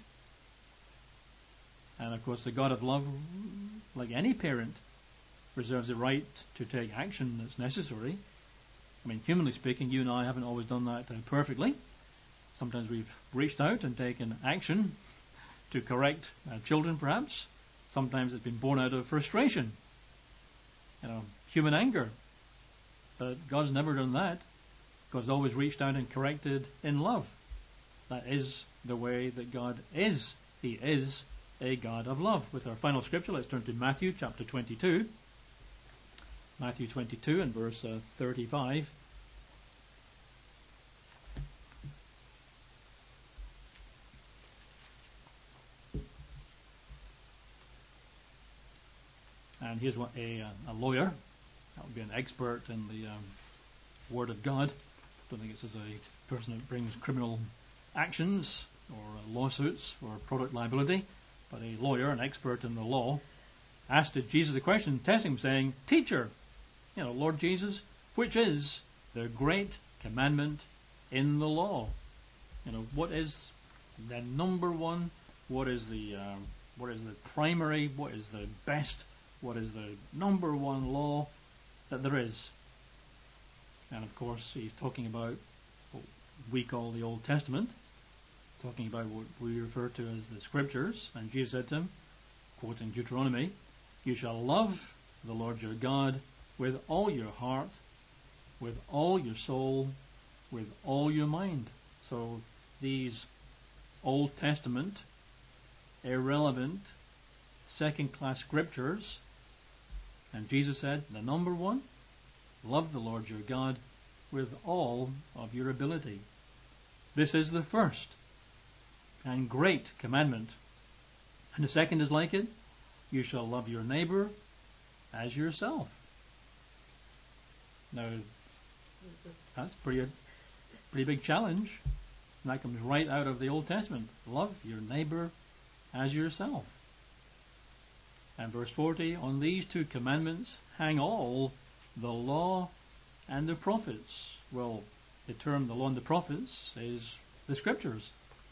And of course, the God of love, like any parent, reserves the right to take action that's necessary. I mean, humanly speaking, you and I haven't always done that uh, perfectly. Sometimes we've reached out and taken action to correct uh, children, perhaps. Sometimes it's been born out of frustration, you know, human anger. But God's never done that. God's always reached out and corrected in love. That is the way that God is. He is a God of love. With our final scripture, let's turn to Matthew chapter twenty-two. Matthew twenty-two and verse uh, thirty-five. And here's what a, a lawyer, that would be an expert in the um, Word of God. I don't think it's as a person that brings criminal actions or uh, lawsuits or product liability, but a lawyer, an expert in the law, asked Jesus a question, testing him, saying, "Teacher, you know, Lord Jesus, which is the great commandment in the law?" You know, what is the number one? What is the um, what is the primary? What is the best? What is the number one law that there is? And of course, he's talking about what we call the Old Testament, talking about what we refer to as the Scriptures. And Jesus said to him, quoting Deuteronomy, "You shall love the Lord your God with all your heart, with all your soul, with all your mind." So these Old Testament, irrelevant, second-class Scriptures. And Jesus said, the number one, love the Lord your God with all of your ability. This is the first and great commandment. And the second is like it. You shall love your neighbor as yourself. Now, that's pretty, pretty big challenge. And that comes right out of the Old Testament. Love your neighbor as yourself. And verse forty, on these two commandments hang all the law and the prophets. Well, the term the law and the prophets is the scriptures.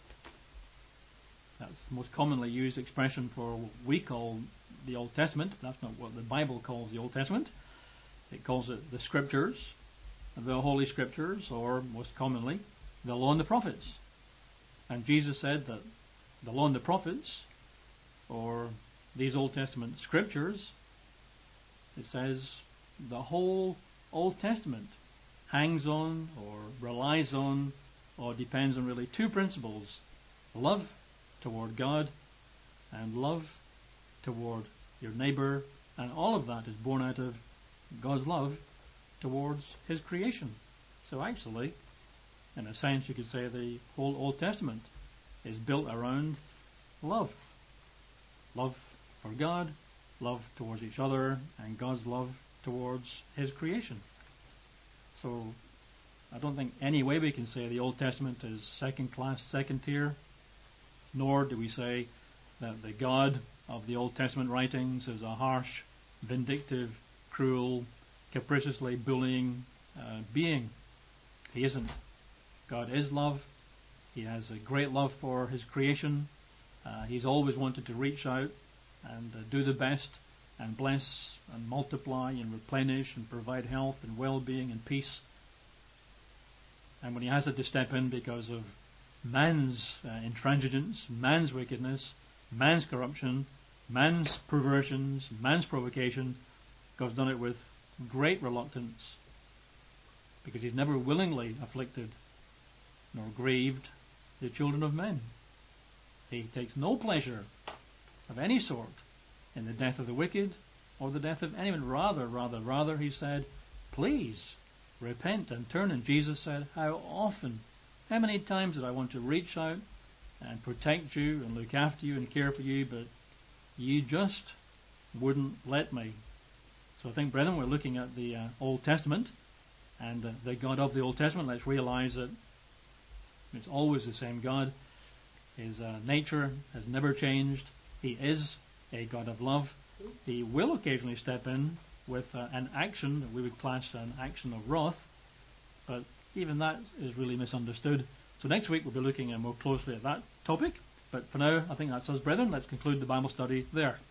That's the most commonly used expression for what we call the Old Testament. That's not what the Bible calls the Old Testament. It calls it the scriptures, the Holy Scriptures, or most commonly, the law and the prophets. And Jesus said that the law and the prophets, or these Old Testament scriptures, it says the whole Old Testament hangs on or relies on or depends on really two principles: love toward God and love toward your neighbor, and all of that is born out of God's love towards his creation. So actually, in a sense, you could say the whole Old Testament is built around love. Love for God, love towards each other, and God's love towards his creation. So I don't think any way we can say the Old Testament is second class, second tier, nor do we say that the God of the Old Testament writings is a harsh, vindictive, cruel, capriciously bullying uh, being. He isn't. God is love. He has a great love for his creation. Uh, he's always wanted to reach out and uh, do the best and bless and multiply and replenish and provide health and well-being and peace. And when he has to step in because of man's uh, intransigence, man's wickedness, man's corruption, man's perversions, man's provocation, God's done it with great reluctance, because he's never willingly afflicted nor grieved the children of men. He takes no pleasure of any sort in the death of the wicked or the death of anyone. Rather, rather, rather, he said, please repent and turn. And Jesus said, how often, how many times did I want to reach out and protect you and look after you and care for you, but you just wouldn't let me. So I think, brethren, we're looking at the uh, Old Testament, and uh, the God of the Old Testament. Let's realize that it's always the same God. His uh, nature has never changed. He is a God of love. He will occasionally step in with uh, an action that we would class an action of wrath, but even that is really misunderstood. So next week we'll be looking uh, more closely at that topic. But for now, I think that's us, brethren. Let's conclude the Bible study there.